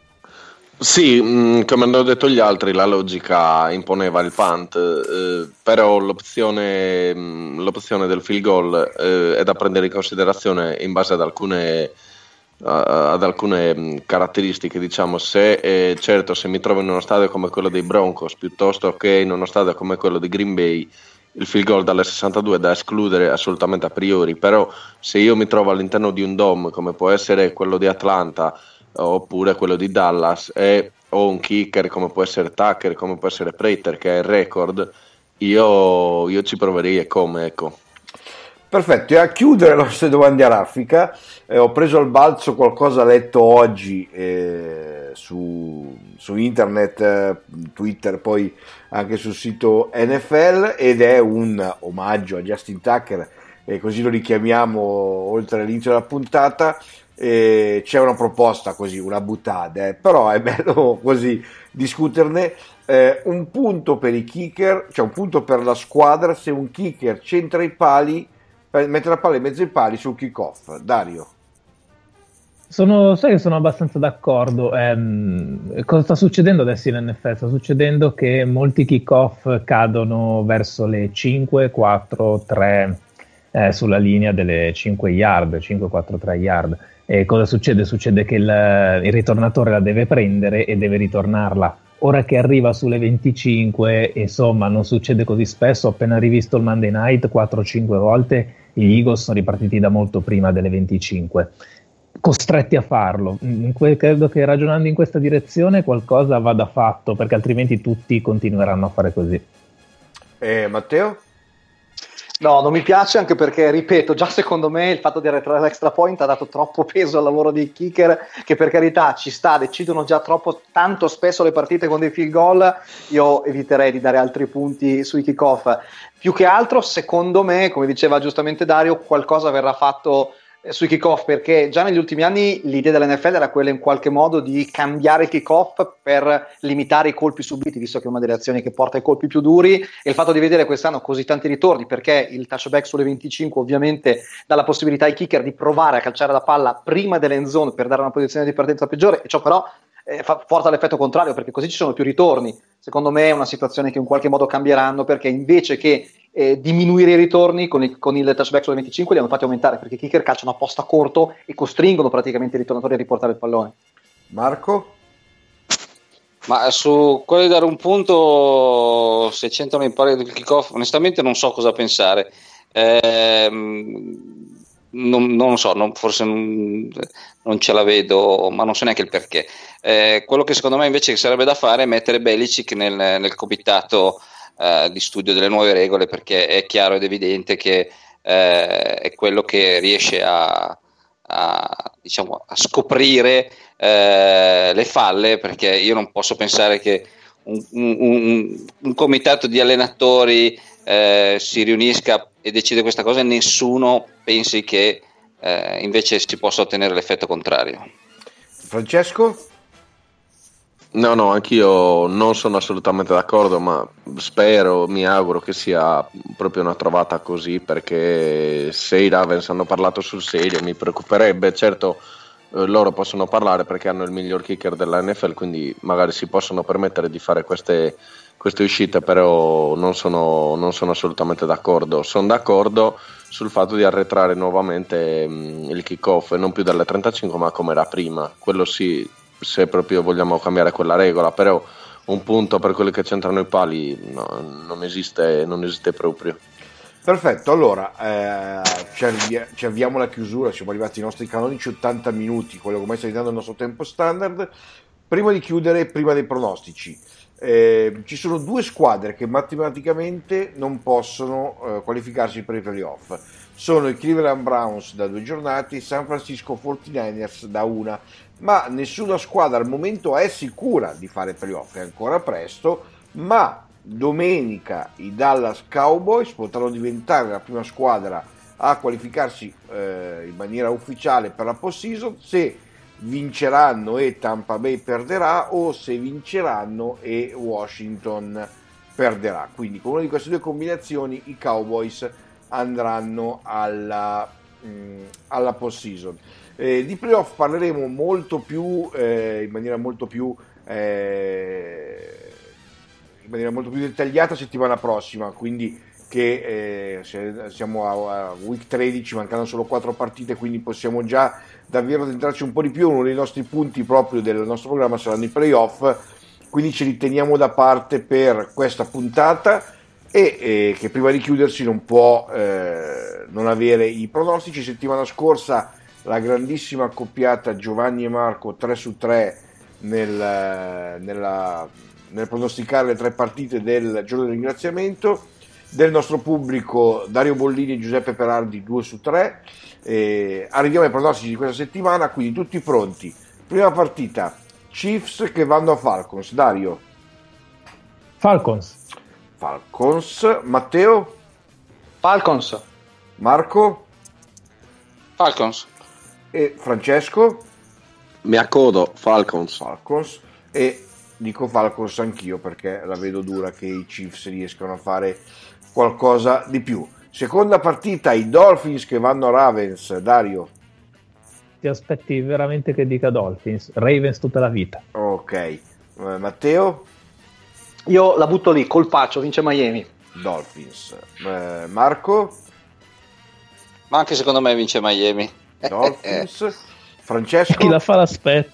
Sì, mh, come hanno detto gli altri, la logica imponeva il punt, eh, però l'opzione, mh, l'opzione del field goal eh, è da prendere in considerazione in base ad alcune ad alcune caratteristiche. Diciamo, se eh, certo se mi trovo in uno stadio come quello dei Broncos piuttosto che in uno stadio come quello di Green Bay, il field goal dalle sessantadue è da escludere assolutamente a priori. Però se io mi trovo all'interno di un dome come può essere quello di Atlanta oppure quello di Dallas e ho un kicker come può essere Tucker, come può essere Prater che è il record, io, io ci proverei e come, ecco. Perfetto, e a chiudere le nostre domande a raffica, eh, ho preso al balzo qualcosa letto oggi eh, su, su internet, eh, Twitter, poi anche sul sito N F L, ed è un omaggio a Justin Tucker, e così lo richiamiamo oltre all'inizio della puntata. Eh, c'è una proposta così, una buttata, eh, però è bello così discuterne. Eh, un punto per i kicker, cioè un punto per la squadra se un kicker centra i pali, mette la palla in mezzo ai pali sul kick-off. Dario? Sono, sai che sono abbastanza d'accordo. Eh, cosa sta succedendo adesso in N F L? Sta succedendo che molti kick-off cadono verso le cinque, quattro, tre eh, sulla linea delle cinque yard, cinque, quattro, tre yard. E cosa succede? Succede che il, il ritornatore la deve prendere e deve ritornarla. Ora che arriva sulle venticinque, insomma, non succede così spesso. Ho appena rivisto il Monday Night quattro cinque volte, gli Eagles sono ripartiti da molto prima delle venticinque, costretti a farlo. Credo che ragionando in questa direzione qualcosa vada fatto, perché altrimenti tutti continueranno a fare così. Eh, Matteo? No, non mi piace, anche perché, ripeto, già secondo me il fatto di arretrare l'extra point ha dato troppo peso al lavoro dei kicker, che per carità ci sta, decidono già troppo tanto spesso le partite con dei field goal. Io eviterei di dare altri punti sui kick-off. Più che altro, secondo me, come diceva giustamente Dario, qualcosa verrà fatto sui kick-off, perché già negli ultimi anni l'idea dell'N F L era quella in qualche modo di cambiare il kick-off per limitare i colpi subiti, visto che è una delle azioni che porta ai colpi più duri, e il fatto di vedere quest'anno così tanti ritorni, perché il touchback sulle venticinque ovviamente dà la possibilità ai kicker di provare a calciare la palla prima dell'end zone per dare una posizione di partenza peggiore, e ciò però eh, fa, porta all'effetto contrario, perché così ci sono più ritorni. Secondo me è una situazione che in qualche modo cambieranno, perché invece che eh, diminuire i ritorni con il, con il touchback sulle venticinque li hanno fatti aumentare, perché i kicker calciano a posta corto e costringono praticamente i ritornatori a riportare il pallone. Marco? Ma su quello di dare un punto, se c'entrano in pari del kickoff, onestamente non so cosa pensare. Eh, non, non lo so, non, forse non, non ce la vedo, ma non so neanche il perché. Eh, quello che secondo me invece sarebbe da fare è mettere Belichick nel, nel comitato eh, di studio delle nuove regole, perché è chiaro ed evidente che eh, è quello che riesce a, a, diciamo, a scoprire eh, le falle, perché io non posso pensare che un, un, un, un comitato di allenatori eh, si riunisca e decide questa cosa e nessuno pensi che eh, invece si possa ottenere l'effetto contrario. Francesco? No, no, anch'io non sono assolutamente d'accordo, ma spero, mi auguro che sia proprio una trovata così, perché se i Ravens hanno parlato sul serio mi preoccuperebbe. Certo, eh, loro possono parlare perché hanno il miglior kicker della N F L, quindi magari si possono permettere di fare queste, queste uscite, però non sono, non sono assolutamente d'accordo. Sono d'accordo sul fatto di arretrare nuovamente mh, il kickoff, e non più dalle trentacinque ma come era prima, quello sì, se proprio vogliamo cambiare quella regola, però un punto per quelli che c'entrano i pali no, non esiste, non esiste proprio. Perfetto, allora eh, ci, avvia- ci avviamo alla chiusura, siamo arrivati ai nostri canonici ottanta minuti, quello che ormai sta diventando il nostro tempo standard. Prima di chiudere, prima dei pronostici, eh, ci sono due squadre che matematicamente non possono eh, qualificarsi per i playoff. Sono i Cleveland Browns da due giornate, i San Francisco quarantanovers da una, ma nessuna squadra al momento è sicura di fare playoff, è ancora presto, ma domenica i Dallas Cowboys potranno diventare la prima squadra a qualificarsi eh, in maniera ufficiale per la postseason se vinceranno e Tampa Bay perderà, o se vinceranno e Washington perderà. Quindi con una di queste due combinazioni i Cowboys andranno alla, mh, alla postseason. Eh, di playoff parleremo molto più eh, in maniera molto più eh, in maniera molto più dettagliata settimana prossima, quindi che eh, siamo a, a week tredici, mancano solo quattro partite, quindi possiamo già davvero addentrarci un po' di più. Uno dei nostri punti proprio del nostro programma saranno i playoff, quindi ci riteniamo da parte per questa puntata e eh, che prima di chiudersi non può eh, non avere i pronostici. Settimana scorsa la grandissima accoppiata Giovanni e Marco tre su tre nel, nella, nel pronosticare le tre partite del giorno del ringraziamento. Del nostro pubblico Dario Bollini e Giuseppe Perardi due su tre. Eh, arriviamo ai pronostici di questa settimana, quindi tutti pronti. Prima partita, Chiefs che vanno a Falcons. Dario? Falcons. Falcons. Matteo? Falcons. Marco? Falcons. E Francesco? Mi accodo, Falcons. Falcons. E dico Falcons anch'io, perché la vedo dura che i Chiefs riescano a fare qualcosa di più. Seconda partita, i Dolphins che vanno a Ravens. Dario? Ti aspetti veramente che dica Dolphins? Ravens tutta la vita. Ok. Eh, Matteo? Io la butto lì, colpaccio, vince Miami. Dolphins. Eh, Marco? Ma anche secondo me vince Miami. Dolphins. Francesco? Chi la fa l'aspetto.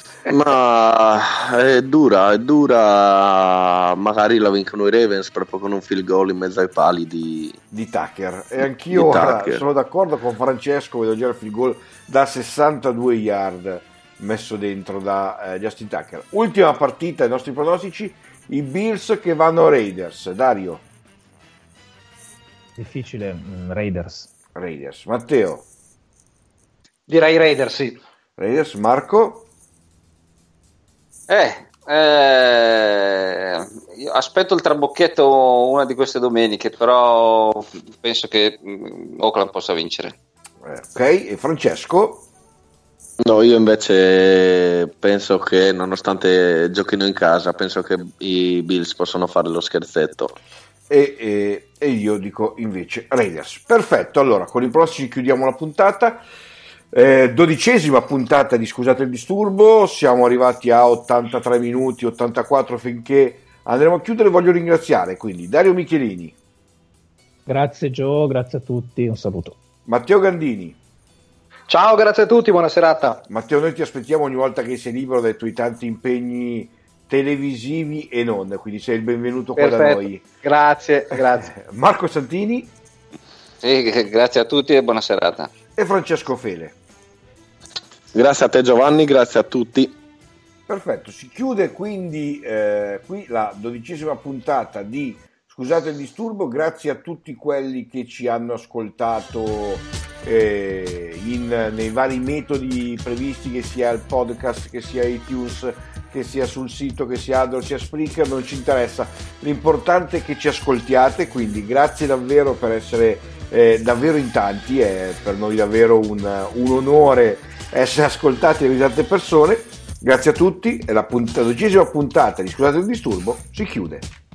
Ma è dura, è dura. Magari la vincono i Ravens proprio con un field goal in mezzo ai pali di, di Tucker. E anch'io di Tucker. Sono d'accordo con Francesco, vedo già il field goal da sessantadue yard messo dentro da eh, Justin Tucker. Ultima partita, i nostri pronostici, i Bills che vanno a Raiders. Dario? Difficile, mm, Raiders. Raiders. Matteo? Direi Raiders, sì. Raiders. Marco? Eh, eh, io aspetto il trabocchetto una di queste domeniche, però penso che Oakland possa vincere. Eh, ok, e Francesco? No, io invece penso che nonostante giochino in casa, penso che i Bills possono fare lo scherzetto. E, e, e io dico invece Raiders. Perfetto, allora con i prossimi chiudiamo la puntata. Eh, dodicesima puntata di Scusate il disturbo, siamo arrivati a ottantatré minuti, ottantaquattro finché andremo a chiudere. Voglio ringraziare quindi Dario Michelini, Grazie Gio, grazie a tutti, un saluto. Matteo Gandini. Ciao, grazie a tutti, buona serata. Matteo, noi ti aspettiamo ogni volta che sei libero dai tuoi tanti impegni televisivi e non, quindi sei il benvenuto qua Perfetto. da noi. Grazie, grazie. Marco Santini Sì, grazie a tutti e buona serata. e Francesco Fele. Grazie a te Giovanni, grazie a tutti. Perfetto, si chiude quindi eh, qui la dodicesima puntata di Scusate il disturbo. Grazie a tutti quelli che ci hanno ascoltato eh, in, nei vari metodi previsti, che sia il podcast, che sia iTunes, che sia sul sito, che sia Android, sia Spreaker, non ci interessa, l'importante è che ci ascoltiate, quindi grazie davvero per essere eh, davvero in tanti, è per noi davvero un, un onore essere ascoltati da tante persone. Grazie a tutti e la dodicesima puntata di Scusate il disturbo si chiude.